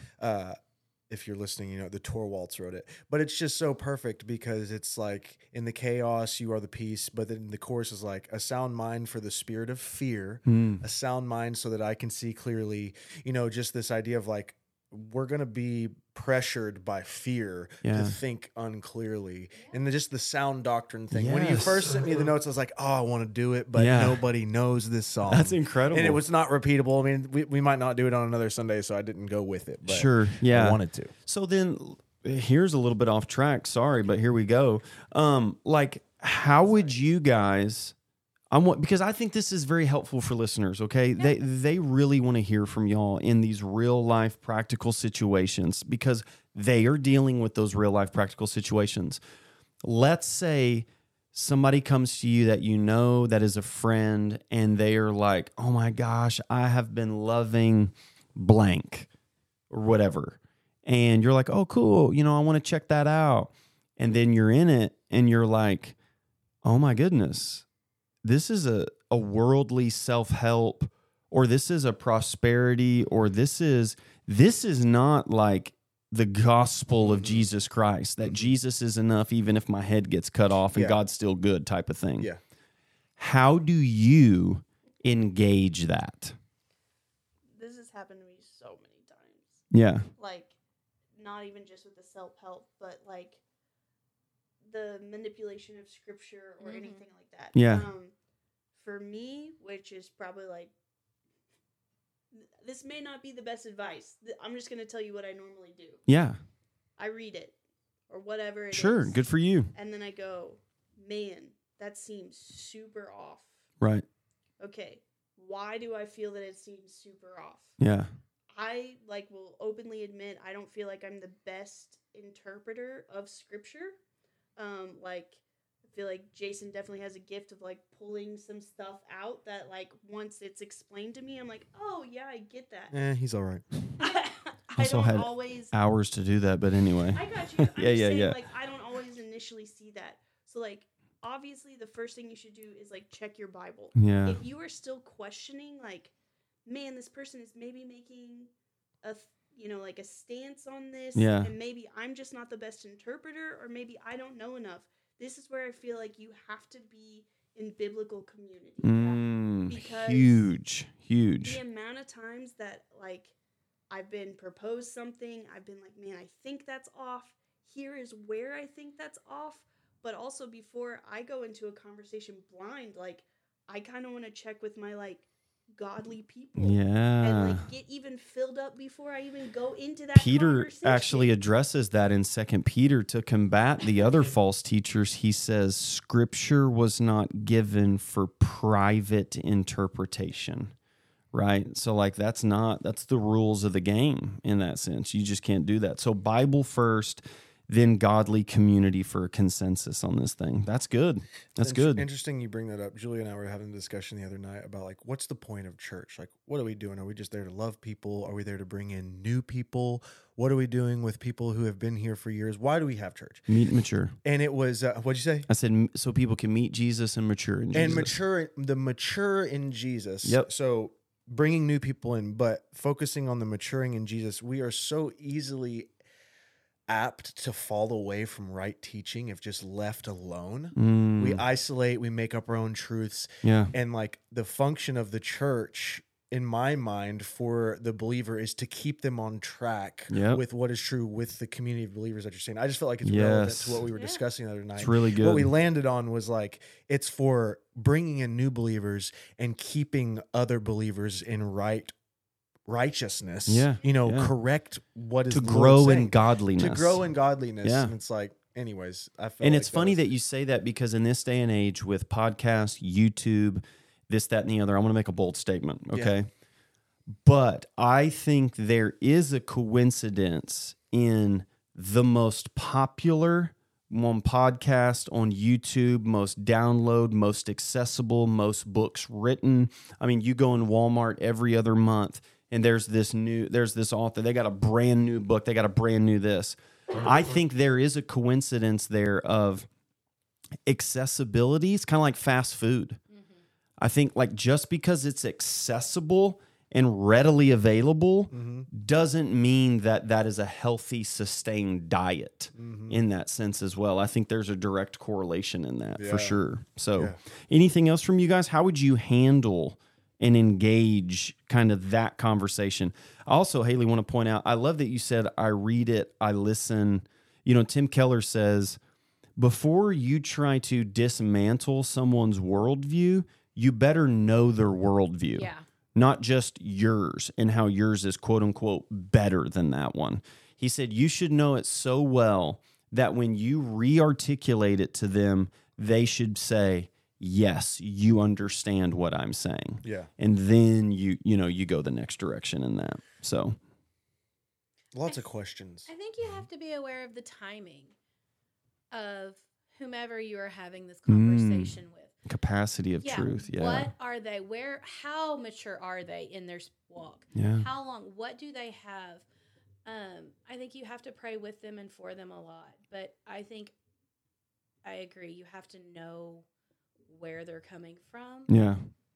If you're listening, the Torvalds wrote it. But it's just so perfect because it's like in the chaos, you are the peace. But then the chorus is like a sound mind for the spirit of fear, a sound mind so that I can see clearly, just this idea of like, we're going to be pressured by fear to think unclearly. And just the sound doctrine thing. When you Yes. first sent me the notes, I was like, oh, I want to do it, but Yeah. nobody knows this song. That's incredible. And it was not repeatable. I mean, we might not do it on another Sunday, so I didn't go with it. But Sure. Yeah. I wanted to. So then here's a little bit off track. Sorry, but here we go. Like, how would you guys, because I think this is very helpful for listeners, okay? They really want to hear from y'all in these real life practical situations because they are dealing with those real life practical situations. Let's say somebody comes to you that is a friend and they are like, oh my gosh, I have been loving blank or whatever. And you're like, oh, cool. I want to check that out. And then you're in it and you're like, oh my goodness, this is a worldly self-help, or this is a prosperity, or this is not like the gospel of Jesus Christ, that Jesus is enough even if my head gets cut off and Yeah. God's still good type of thing. Yeah. How do you engage that? This has happened to me so many times. Yeah. Like, not even just with the self-help, but like the manipulation of scripture or anything like that. Yeah. For me, which is probably like, this may not be the best advice. I'm just going to tell you what I normally do. Yeah. I read it or whatever it is. Sure. Good for you. And then I go, man, that seems super off. Right. Okay, why do I feel that it seems super off? Yeah. I will openly admit I don't feel like I'm the best interpreter of scripture. feel like Jason definitely has a gift of like pulling some stuff out that like once it's explained to me, I'm like, oh yeah, I get that. He's all right. I Also don't had always. hours to do that, but anyway. I got you. I'm Yeah, just yeah, saying, yeah. Like I don't always initially see that. So like obviously the first thing you should do is like check your Bible. Yeah. If you are still questioning, like, man, this person is maybe making like a stance on this, Yeah. and maybe I'm just not the best interpreter, or maybe I don't know enough. This is where I feel like you have to be in biblical community. Because Huge. the amount of times that like I've been proposed something, I've been like, man, I think that's off. Here is where I think that's off. But also before I go into a conversation blind, like I kind of want to check with my like godly people. Yeah. And like get even filled up before I even go into that Peter conversation. actually addresses that in 2 Peter to combat the other false teachers. He says scripture was not given for private interpretation, right? So like that's the rules of the game in that sense. You just can't do that. So Bible first, then godly community for a consensus on this thing. That's good. That's good. Interesting you bring that up. Julia and I were having a discussion the other night about like, what's the point of church? Like, what are we doing? Are we just there to love people? Are we there to bring in new people? What are we doing with people who have been here for years? Why do we have church? Meet and mature. And it was, what'd you say? I said, so people can meet Jesus and mature in Jesus. And mature in Jesus. Yep. So bringing new people in, but focusing on the maturing in Jesus, we are so easily apt to fall away from right teaching if just left alone. We isolate, we make up our own truths. Yeah. And like the function of the church, in my mind, for the believer is to keep them on track Yep. with what is true with the community of believers that you're saying. I just felt like it's Yes. relevant to what we were discussing the other night. It's really good. What we landed on was like, it's for bringing in new believers and keeping other believers in righteousness. Yeah, yeah. Correct what is to the grow Lord in saying. godliness. To grow in godliness. Yeah. And it's like, anyways, I felt And like it's funny was- that you say that because in this day and age with podcasts, YouTube, this, that, and the other, I want to make a bold statement, okay? But I think there is a coincidence in the most popular one podcast on YouTube, most download, most accessible, most books written. I mean, you go in Walmart every other month and there's this author, they got a brand new book, they got a brand new this. I think there is a coincidence there of accessibility. It's kind of like fast food. I think like just because it's accessible and readily available doesn't mean that that is a healthy, sustained diet in that sense as well. I think there's a direct correlation in that for sure. So anything else from you guys? How would you handle and engage kind of that conversation? Also, Haley, want to point out, I love that you said, I read it, I listen. Tim Keller says, before you try to dismantle someone's worldview, you better know their worldview. Yeah. Not just yours and how yours is quote unquote better than that one. He said, you should know it so well that when you re-articulate it to them, they should say, yes, you understand what I'm saying. Yeah. And then you go the next direction in that. So Lots of questions. I think you have to be aware of the timing of whomever you are having this conversation with. capacity of truth. Yeah. What are they? How mature are they in their walk? Yeah. How long? What do they have? I think you have to pray with them and for them a lot. But I think I agree. You have to know where they're coming from. Yeah.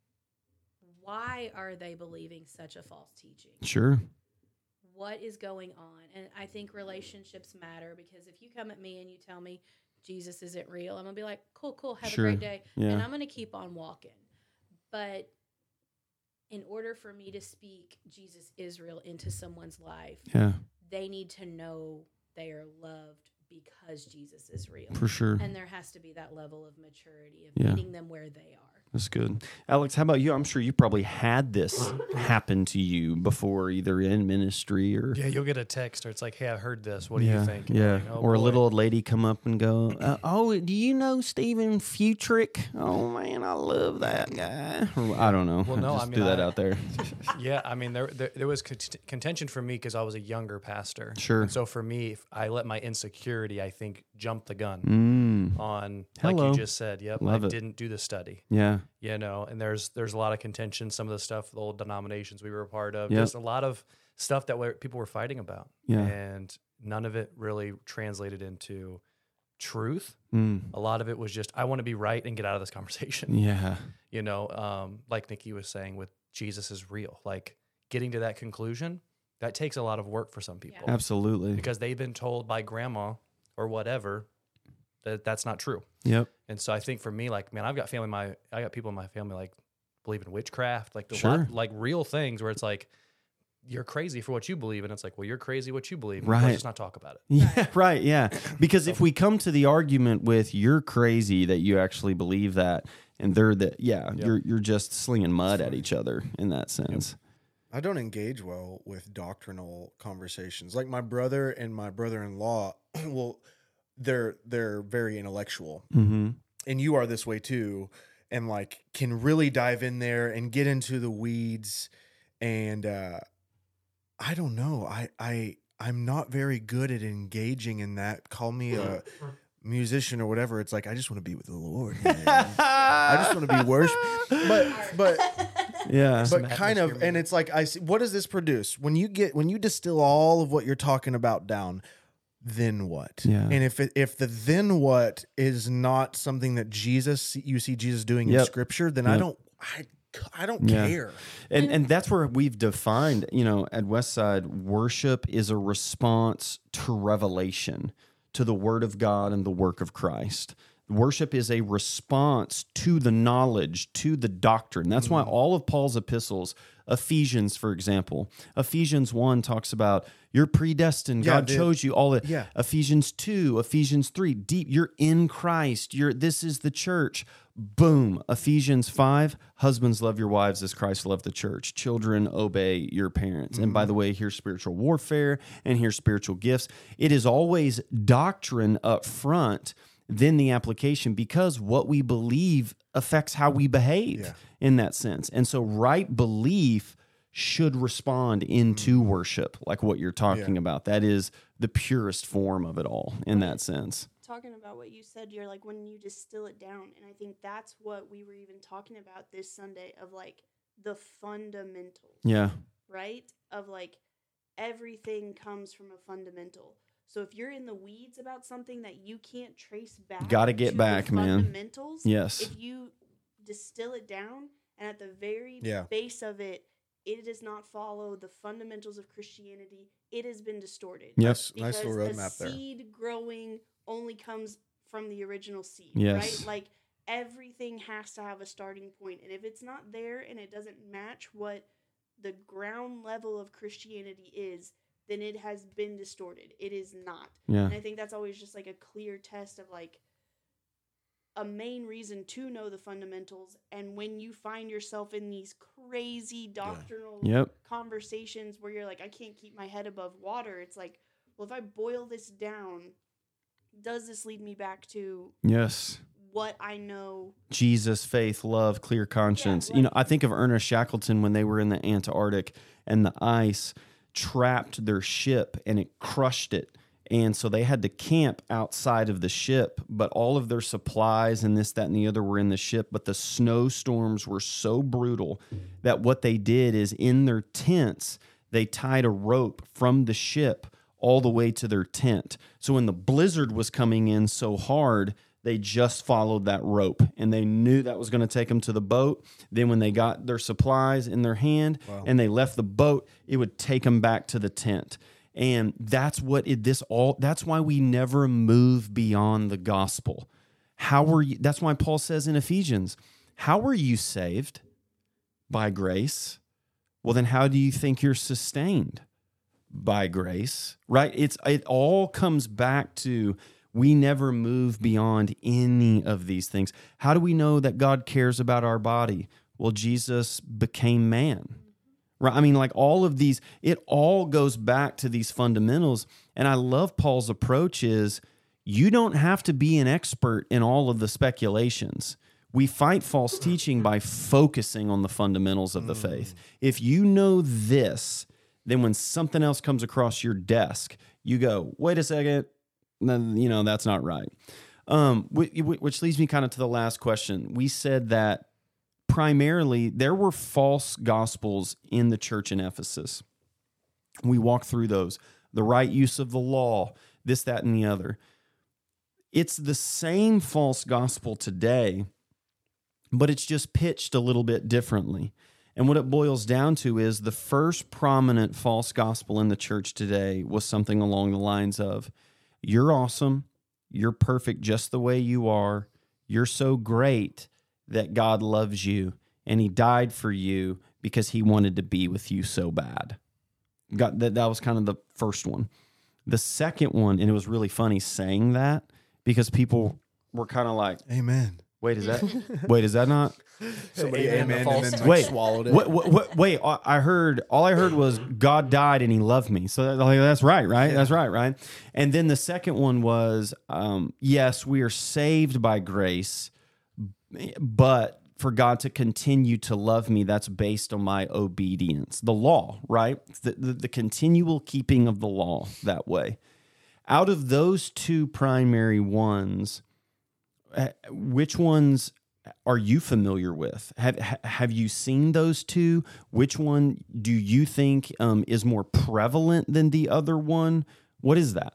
Why are they believing such a false teaching? Sure. What is going on? And I think relationships matter, because if you come at me and you tell me Jesus isn't real, I'm going to be like, cool, have Sure. a great day. Yeah. And I'm going to keep on walking. But in order for me to speak Jesus is real into someone's life, Yeah. they need to know they are loved because Jesus is real. For sure. And there has to be that level of maturity of Yeah. meeting them where they are. That's good. Alex, how about you? I'm sure you probably had this happen to you before, either in ministry or... Yeah, you'll get a text or it's like, hey, I heard this. What do you think? And Yeah. you're like, oh, Or a boy. little old lady come up and go, oh, do you know Stephen Futrick? Oh, man, I love that guy. Or, I don't know. Well, no, Just I mean, threw that out there. Yeah, I mean, there was contention for me because I was a younger pastor. Sure. And so for me, I let my insecurity, I think, jump the gun on, Hello. like you just said. Yep, Love I it. didn't do the study. Yeah. You know, and there's a lot of contention. Some of the stuff, the old denominations we were a part of, Yep. just a lot of stuff that people were fighting about. Yeah. And none of it really translated into truth. Mm. A lot of it was just, I want to be right and get out of this conversation. Yeah. You know, like Nikki was saying with Jesus is real. Like getting to that conclusion, that takes a lot of work for some people. Absolutely. Because they've been told by grandma or whatever that that's not true. Yep. And so I think for me, like, man, I got people in my family like believe in witchcraft, like Sure. like real things where it's like, you're crazy for what you believe. And it's like, well, you're crazy what you believe. Right. Let's just not talk about it. Yeah, right. Yeah. Because if we come to the argument with you're crazy that you actually believe that, and they're you're just slinging mud at each other in that sense. I don't engage well with doctrinal conversations. Like my brother and my brother-in-law, well, they're very intellectual, Mm-hmm. and you are this way too, and like can really dive in there and get into the weeds. And I don't know, I'm not very good at engaging in that. Call me a musician or whatever. It's like I just want to be with the Lord, man. I just want to be worshiping. But Yeah. but kind of, and it's like I see, what does this produce when you distill all of what you're talking about down? Then what? Yeah. And if the then what is not something that you see Jesus doing in Yep. Scripture, then Yep. I don't Yeah. care. And that's where we've defined, at Westside, worship is a response to revelation, to the Word of God and the work of Christ. Worship is a response to the knowledge, to the doctrine. That's why all of Paul's epistles, Ephesians, for example, Ephesians 1 talks about you're predestined. Yeah, God chose you. All that. Yeah. Ephesians 2, Ephesians 3, deep. You're in Christ. This is the church. Boom. Ephesians 5, husbands, love your wives as Christ loved the church. Children, obey your parents. And by the way, here's spiritual warfare and here's spiritual gifts. It is always doctrine up front, then the application, because what we believe affects how we behave in that sense. And so right belief should respond into worship, like what you're talking about. That is the purest form of it all in that sense. Talking about what you said, you're like, when you distill it down, and I think that's what we were even talking about this Sunday, of like the fundamentals. Yeah. Right? Of like everything comes from a fundamental. So if you're in the weeds about something that you can't trace back, Gotta get to back, the man. fundamentals, Yes. if you distill it down and at the very base of it, it does not follow the fundamentals of Christianity, it has been distorted. Yes. Nice little Because roadmap a there. seed growing only comes from the original seed, Yes. right? Like everything has to have a starting point, and if it's not there and it doesn't match what the ground level of Christianity is, then it has been distorted. It is not. Yeah. And I think that's always just like a clear test of like a main reason to know the fundamentals. And when you find yourself in these crazy doctrinal Yep. conversations where you're like, I can't keep my head above water, it's like, well, if I boil this down, does this lead me back to Yes. what I know? Jesus, faith, love, clear conscience. like- I think of Ernest Shackleton when they were in the Antarctic and the ice trapped their ship and it crushed it. And so they had to camp outside of the ship, but all of their supplies and this, that, and the other were in the ship. But the snowstorms were so brutal that what they did is in their tents, they tied a rope from the ship all the way to their tent. So when the blizzard was coming in so hard, they just followed that rope and they knew that was going to take them to the boat. Then when they got their supplies in their hand and they left the boat, it would take them back to the tent. And that's that's why we never move beyond the gospel. That's why Paul says in Ephesians, how were you saved? By grace. Well, then how do you think you're sustained? By grace, right? It all comes back to We never move beyond any of these things. How do we know that God cares about our body? Well, Jesus became man. Right? I mean, like all of these, it all goes back to these fundamentals. And I love Paul's approach is you don't have to be an expert in all of the speculations. We fight false teaching by focusing on the fundamentals of the faith. If you know this, then when something else comes across your desk, you go, wait a second, that's not right. Which leads me kind of to the last question. We said that primarily there were false gospels in the church in Ephesus. We walked through those. The right use of the law, this, that, and the other. It's the same false gospel today, but it's just pitched a little bit differently. And what it boils down to is the first prominent false gospel in the church today was something along the lines of, you're awesome, you're perfect just the way you are, you're so great that God loves you, and he died for you because he wanted to be with you so bad. That was kind of the first one. The second one, and it was really funny saying that because people were kind of like, Amen. Wait, is that not? Somebody amen false and then text. Wait, swallowed it. Wait, all I heard was God died and he loved me. So that's right? Yeah. That's right? And then the second one was, yes, we are saved by grace, but for God to continue to love me, that's based on my obedience. The law, right? The continual keeping of the law that way. Out of those two primary ones, which ones are you familiar with? Have you seen those two? Which one do you think is more prevalent than the other one? What is that?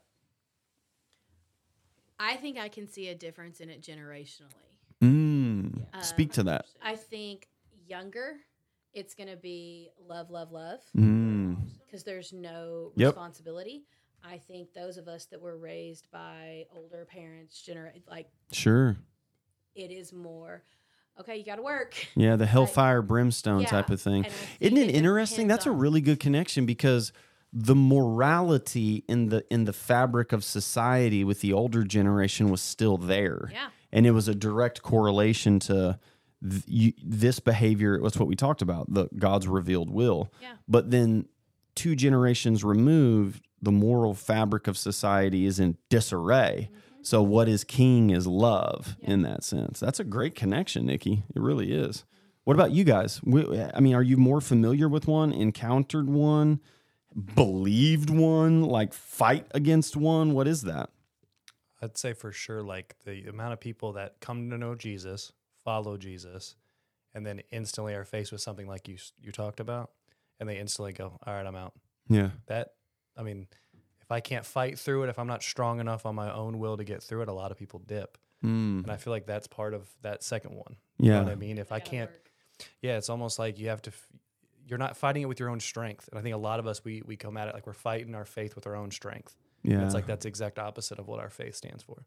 I think I can see a difference in it generationally. Speak to that. I think younger, it's going to be love, love, love, because there's no responsibility. I think those of us that were raised by older parents, Sure, it is more, okay, you got to work. Yeah, the hellfire brimstone type of thing. Isn't it interesting? That's a really good connection because the morality in the fabric of society with the older generation was still there. Yeah. And it was a direct correlation to this behavior. That's what we talked about, the God's revealed will. Yeah. But then 2 generations removed, the moral fabric of society is in disarray. So what is king is love in that sense. That's a great connection, Nikki. It really is. What about you guys? Are you more familiar with one, encountered one, believed one, like fight against one? What is that? I'd say for sure, like the amount of people that come to know Jesus, follow Jesus, and then instantly are faced with something like you talked about, and they instantly go, all right, I'm out. Yeah. If I can't fight through it, if I'm not strong enough on my own will to get through it, a lot of people dip. And I feel like that's part of that second one. You know what I mean? If I can't, it's almost like you have to, you're not fighting it with your own strength. And I think a lot of us, we come at it like we're fighting our faith with our own strength. Yeah. And it's like that's the exact opposite of what our faith stands for.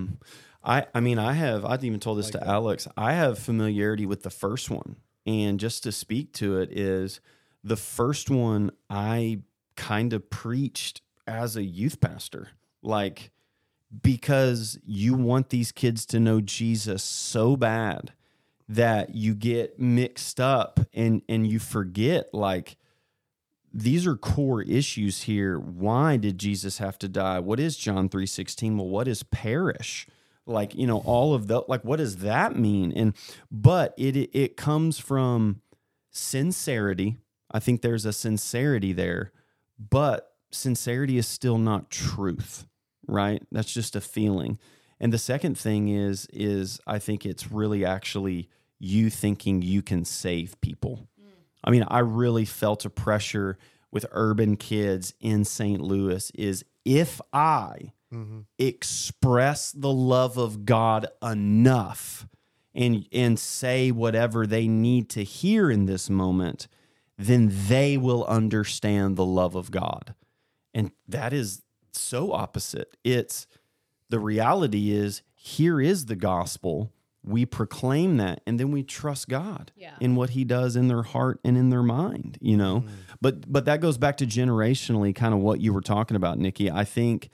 I've even told this to Alex. I have familiarity with the first one. And just to speak to it is the first one I kind of preached as a youth pastor, because you want these kids to know Jesus so bad that you get mixed up and you forget, these are core issues here. Why did Jesus have to die? What is John 3:16? Well, what is perish? All of the, what does that mean? But it comes from sincerity. I think there's a sincerity there, but sincerity is still not truth, right? That's just a feeling. And the second thing is I think it's really actually you thinking you can save people. I really felt a pressure with urban kids in St. Louis is if I express the love of God enough and say whatever they need to hear in this moment, then they will understand the love of God. And that is so opposite. The reality is, here is the gospel. We proclaim that, and then we trust God in what he does in their heart and in their mind, But that goes back to generationally kind of what you were talking about, Nikki. I think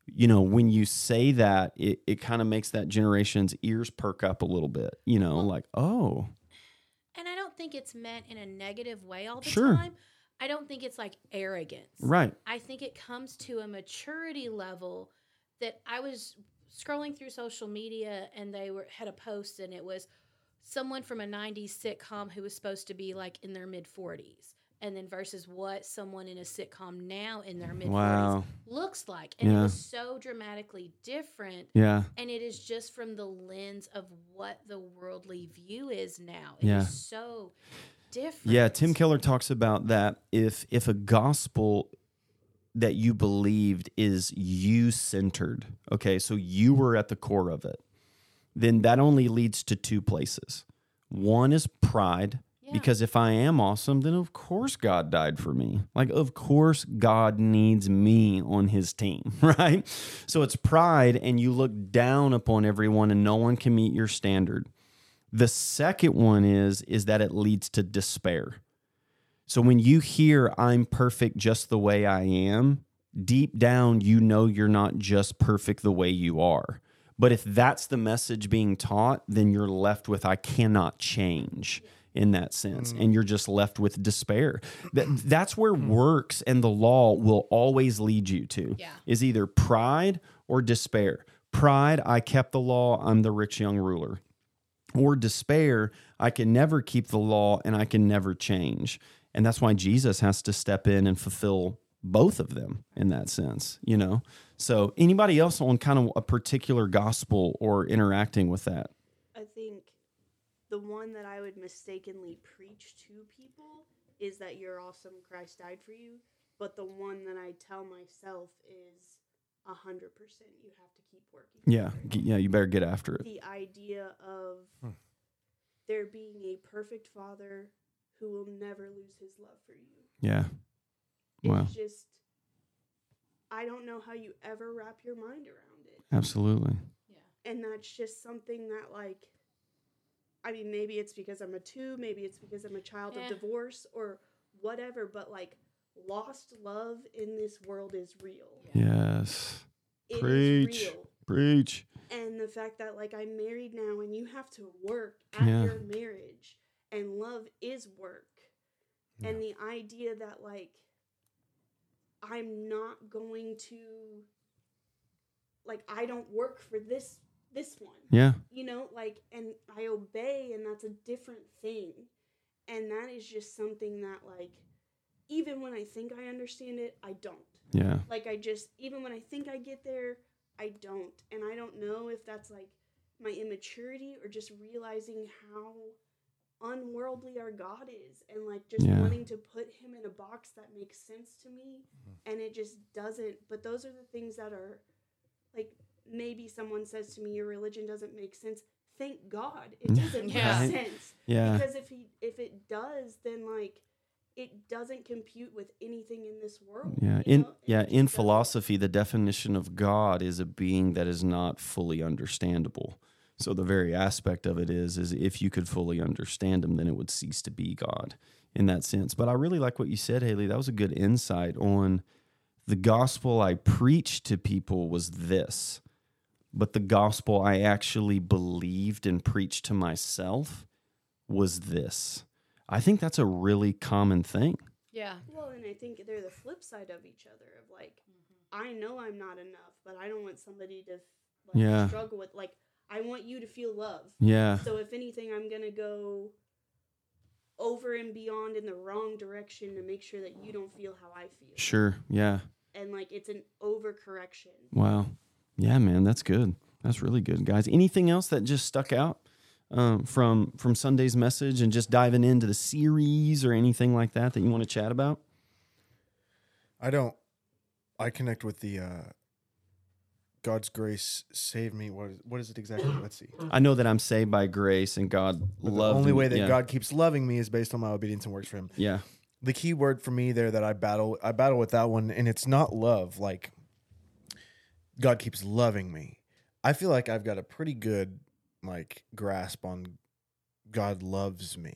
when you say that, it kind of makes that generation's ears perk up a little bit, like, oh. And I don't think it's meant in a negative way all the Sure. time. I don't think it's like arrogance. Right. I think it comes to a maturity level that I was scrolling through social media and they had a post and it was someone from a 90s sitcom who was supposed to be like in their mid 40s. And then versus what someone in a sitcom now in their mid 40s Wow. looks like. And it Yeah. was so dramatically different. Yeah. And it is just from the lens of what the worldly view is now. It Yeah. is so different. Yeah, Tim Keller talks about that. If a gospel that you believed is you-centered, okay, so you were at the core of it, then that only leads to two places. One is pride, because if I am awesome, then of course God died for me. Like, of course God needs me on his team, right? So it's pride, and you look down upon everyone and no one can meet your standard. The second one is that it leads to despair. So when you hear I'm perfect just the way I am, deep down you know you're not just perfect the way you are. But if that's the message being taught, then you're left with I cannot change in that sense. And you're just left with despair. That's where works and the law will always lead you to, is either pride or despair. Pride, I kept the law, I'm the rich young ruler. Or despair, I can never keep the law and I can never change. And that's why Jesus has to step in and fulfill both of them in that sense, So anybody else on kind of a particular gospel or interacting with that? I think the one that I would mistakenly preach to people is that you're awesome, Christ died for you. But the one that I tell myself is 100% you have to keep working. Yeah, you better get after it. The idea of there being a perfect father who will never lose his love for you. Yeah. Wow. It's just, I don't know how you ever wrap your mind around it. Absolutely. Yeah. And that's just something that, like, I mean, maybe it's because I'm a 2, maybe it's because I'm a child of divorce or whatever, but, like, lost love in this world is real. Yes. It Preach. is real. Preach. And the fact that, like, I'm married now and you have to work at your marriage and love is work. Yeah. And the idea that, like, I'm not going to, like, I don't work for this one. Yeah. Like, and I obey, and that's a different thing. And that is just something that, like, even when I think I understand it, I don't. Yeah. Like, even when I think I get there, I don't. And I don't know if that's, like, my immaturity or just realizing how unworldly our God is and, like, just wanting to put him in a box that makes sense to me. And it just doesn't. But those are the things that are, like, maybe someone says to me, your religion doesn't make sense. Thank God it doesn't make sense. Yeah. Because if it does, then, like, it doesn't compute with anything in this world. Yeah. In philosophy, the definition of God is a being that is not fully understandable. So the very aspect of it is if you could fully understand him, then it would cease to be God in that sense. But I really like what you said, Haley. That was a good insight on the gospel I preached to people was this, but the gospel I actually believed and preached to myself was this. I think that's a really common thing. Yeah. Well, and I think they're the flip side of each other. Of, like, I know I'm not enough, but I don't want somebody to, like, struggle with, like, I want you to feel love. Yeah. So if anything, I'm going to go over and beyond in the wrong direction to make sure that you don't feel how I feel. Sure. Yeah. And, like, it's an overcorrection. Wow. Yeah, man, that's good. That's really good, guys. Anything else that just stuck out from Sunday's message and just diving into the series or anything like that you want to chat about? I connect with the God's grace saved me. What is it exactly? Let's see. I know that I'm saved by grace and God loved me. The only way that God keeps loving me is based on my obedience and works for him. Yeah. The key word for me there that I battle with that one, and it's not love. Like, God keeps loving me. I feel like I've got a pretty good, like, grasp on God loves me.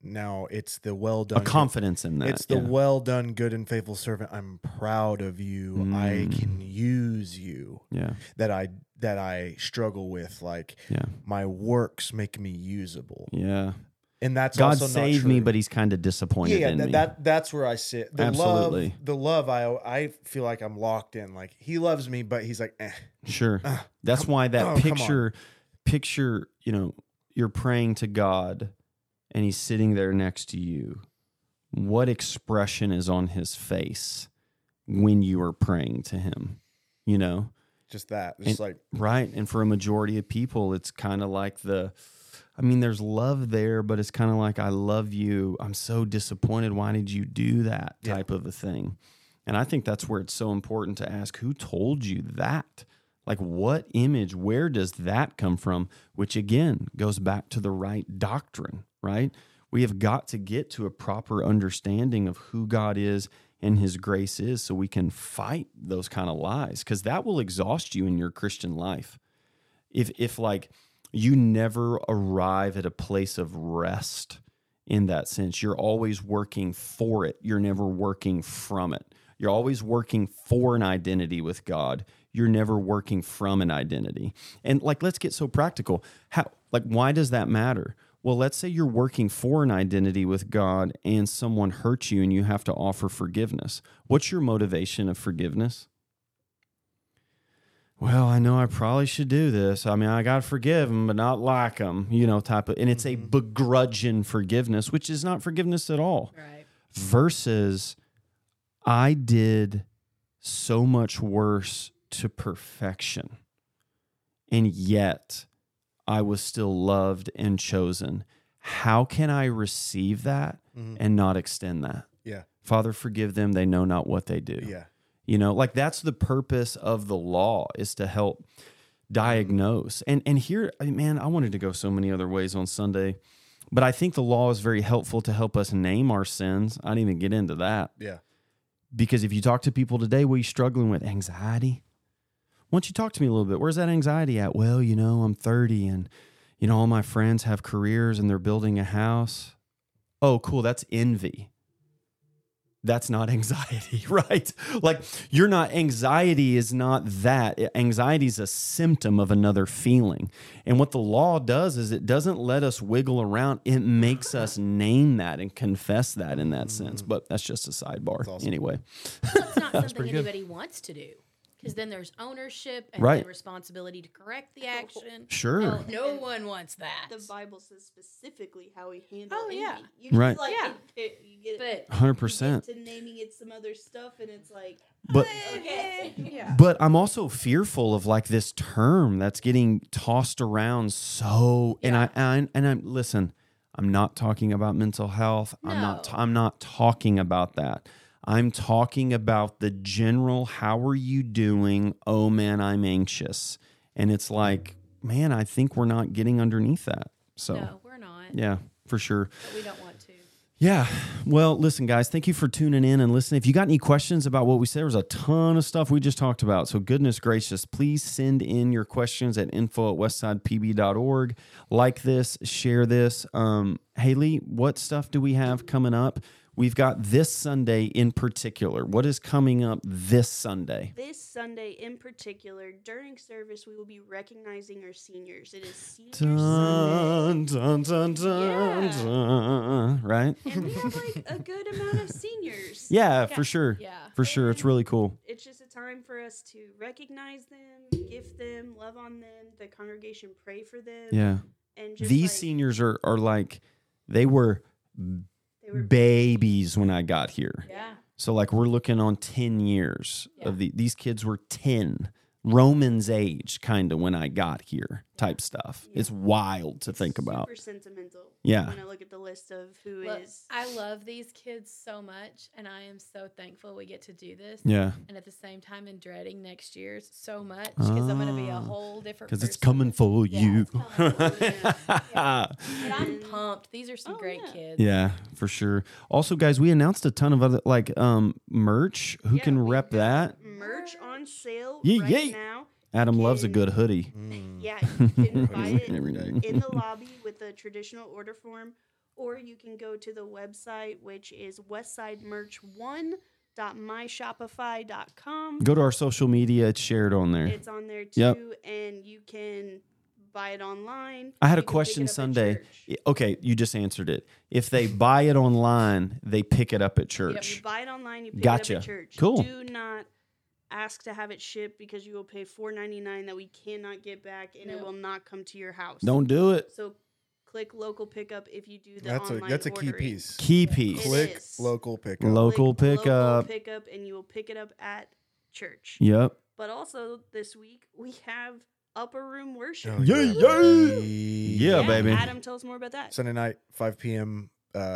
now it's the well done. A confidence in that. It's the well done, good and faithful servant. I'm proud of you. I can use you. Yeah. That I struggle with. Like my works make me usable. Yeah. And that's God also saved not me, true. but he's kind of disappointed in me. That's where I sit. Absolutely. The love, I feel like I'm locked in. Like he loves me, but he's like, Sure. That's why that picture, you know, you're praying to God and he's sitting there next to you. What expression is on his face when you are praying to him? You know? Just that. Right. And for a majority of people, it's kind of like there's love there, but it's kind of like, I love you. I'm so disappointed. Why did you do that type of a thing? And I think that's where it's so important to ask, who told you that? Like, what image, where does that come from? Which, again, goes back to the right doctrine, right? We have got to get to a proper understanding of who God is and his grace is so we can fight those kind of lies, because that will exhaust you in your Christian life. If like, you never arrive at a place of rest in that sense. You're always working for it. You're never working from it. You're always working for an identity with God. You're never working from an identity. And like, let's get so practical. Why does that matter? Well, let's say you're working for an identity with God and someone hurts you and you have to offer forgiveness. What's your motivation of forgiveness? Well, I know I probably should do this. I mean, I got to forgive them, but not like them, type of, and it's a begrudging forgiveness, which is not forgiveness at all. Right. Versus, I did so much worse to perfection, and yet I was still loved and chosen. How can I receive that and not extend that? Yeah. Father, forgive them. They know not what they do. Yeah. That's the purpose of the law, is to help diagnose. And here, man, I wanted to go so many other ways on Sunday, but I think the law is very helpful to help us name our sins. I didn't even get into that. Yeah. Because if you talk to people today, what are you struggling with? Anxiety? Why don't you talk to me a little bit? Where's that anxiety at? Well, I'm 30 and, all my friends have careers and they're building a house. Oh, cool. That's envy. That's not anxiety, right? Like, anxiety is not that. Anxiety is a symptom of another feeling. And what the law does is it doesn't let us wiggle around. It makes us name that and confess that in that sense. But that's just a sidebar. Awesome. Anyway. It's not something anybody wants to do. Because then there's ownership and Right. the responsibility to correct the action. Sure. No one wants that. The Bible says specifically how we handle Oh, envy. yeah. You just, Right. Yeah. you get But 100%. to naming it some other stuff, and it's like, But okay. yeah. But I'm also fearful of like this term that's getting tossed around so. And I'm listen. I'm not talking about mental health. I'm not talking about that. I'm talking about the general. How are you doing? Oh man, I'm anxious. And it's like, man, I think we're not getting underneath that. So No, we're not. yeah, for sure. But we don't want to. Yeah. Well, listen, guys, thank you for tuning in and listening. If you got any questions about what we said, there was a ton of stuff we just talked about. So goodness gracious, please send in your questions at info@westsidepb.org. Like this, share this. Haley, what stuff do we have coming up? We've got this Sunday in particular. What is coming up this Sunday? This Sunday in particular, during service, we will be recognizing our seniors. It is Senior Dun, Sunday. dun, dun, dun, Yeah. dun, right? And we have like a good amount of seniors. Yeah, for sure. Yeah. For sure. It's really cool. It's just a time for us to recognize them, gift them, love on them, the congregation pray for them. Yeah. And just These like, seniors are like, they were they were babies when I got here. Yeah. So like we're looking on 10 years Yeah. of these kids were 10, Roman's age kind of when I got here type stuff. Yeah. It's wild to think about. Super sentimental. Yeah. When I look at the list of who Look, is. I love these kids so much, and I am so thankful we get to do this. Yeah. And at the same time, in dreading next year's so much because I'm going to be a Ah. whole different Because it's person. coming for Yeah, you. it's coming for you. Yeah. And I'm pumped. These are some Oh, great yeah. kids. For sure. Also, guys, we announced a ton of other like merch. Who Yeah, can we've rep got that? Merch on sale Yee, right yee. now. Adam loves a good hoodie. Yeah, you can buy it Every day. in the lobby with the traditional order form, or you can go to the website, which is westsidemerch1.myshopify.com. Go to our social media. It's shared on there. It's on there too, Yep. and you can buy it online. I had a You can pick question it up at Sunday. church. Okay, you just answered it. If they buy it online, they pick it up at Yep, church. you buy it online, you pick Gotcha. it up at church. Cool. Do not ask to have it shipped because you will pay $4.99 that we cannot get back, and it Nope. will not come to your house. Don't do it. So click local pickup if you do the That's online a key ordering. piece. Key piece. It Click is. local pickup. Local Click pickup. Local pickup, and you will pick it up at church. Yep. But also this week we have upper room worship. Oh, Yeah, yeah. Yeah, baby. Adam, tell us more about that. Sunday night, 5 p.m.,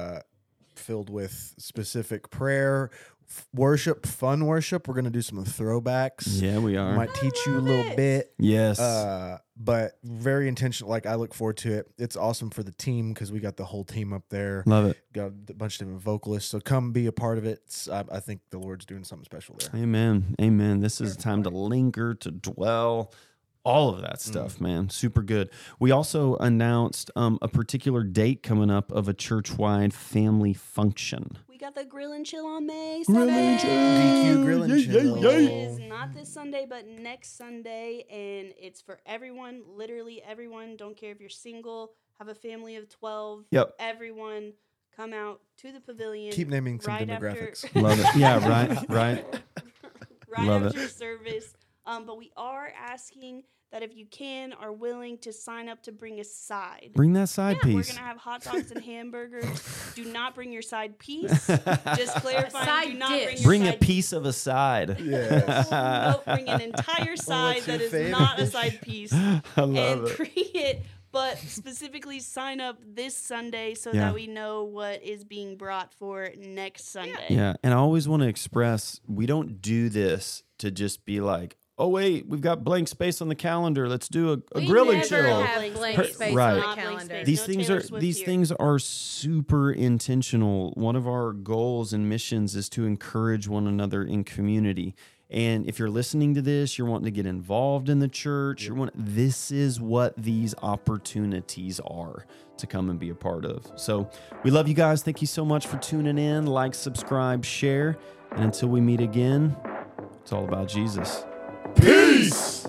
filled with specific prayer, worship, fun worship. We're going to do some throwbacks. Yeah, we are. Might teach you a love little it. bit. Yes. But very intentional. Like, I look forward to it. It's awesome for the team because we got the whole team up there. Love it. Got a bunch of different vocalists. So come be a part of it. I think the Lord's doing something special there. Amen. Amen. This is a time to linger, to dwell, all of that stuff, man. Super good. We also announced a particular date coming up of a church-wide family function. We got the Grill and Chill on May Grill 7th. and Chill. DQ Grill and Chill. It is not this Sunday, but next Sunday, and it's for everyone, literally everyone. Don't care if you're single, have a family of 12. Yep. Everyone come out to the pavilion. Keep naming some right demographics. After, Love it. Yeah, right. right Love after it. service. But we are asking that if you can, are willing to sign up to bring a side. Bring that side We're piece. going to have hot dogs and hamburgers. Do not bring your side piece. Just clarifying, Side do not dish. bring your Bring a side piece of a side. Yes. Don't bring an entire side What's your that is favorite not a dish? side piece I love and it. bring it, but specifically sign up this Sunday so Yeah. that we know what is being brought for next Sunday. Yeah, and I always want to express we don't do this to just be like, oh wait, we've got blank space on the calendar. Let's do a We grill and never chill. have blank Right. space Right. on Not the blank calendar. space. These No things Taylor are Swift these here. things are super intentional. One of our goals and missions is to encourage one another in community. And if you're listening to this, you're wanting to get involved in the church. This is what these opportunities are to come and be a part of. So we love you guys. Thank you so much for tuning in. Like, subscribe, share. And until we meet again, it's all about Jesus. Peace.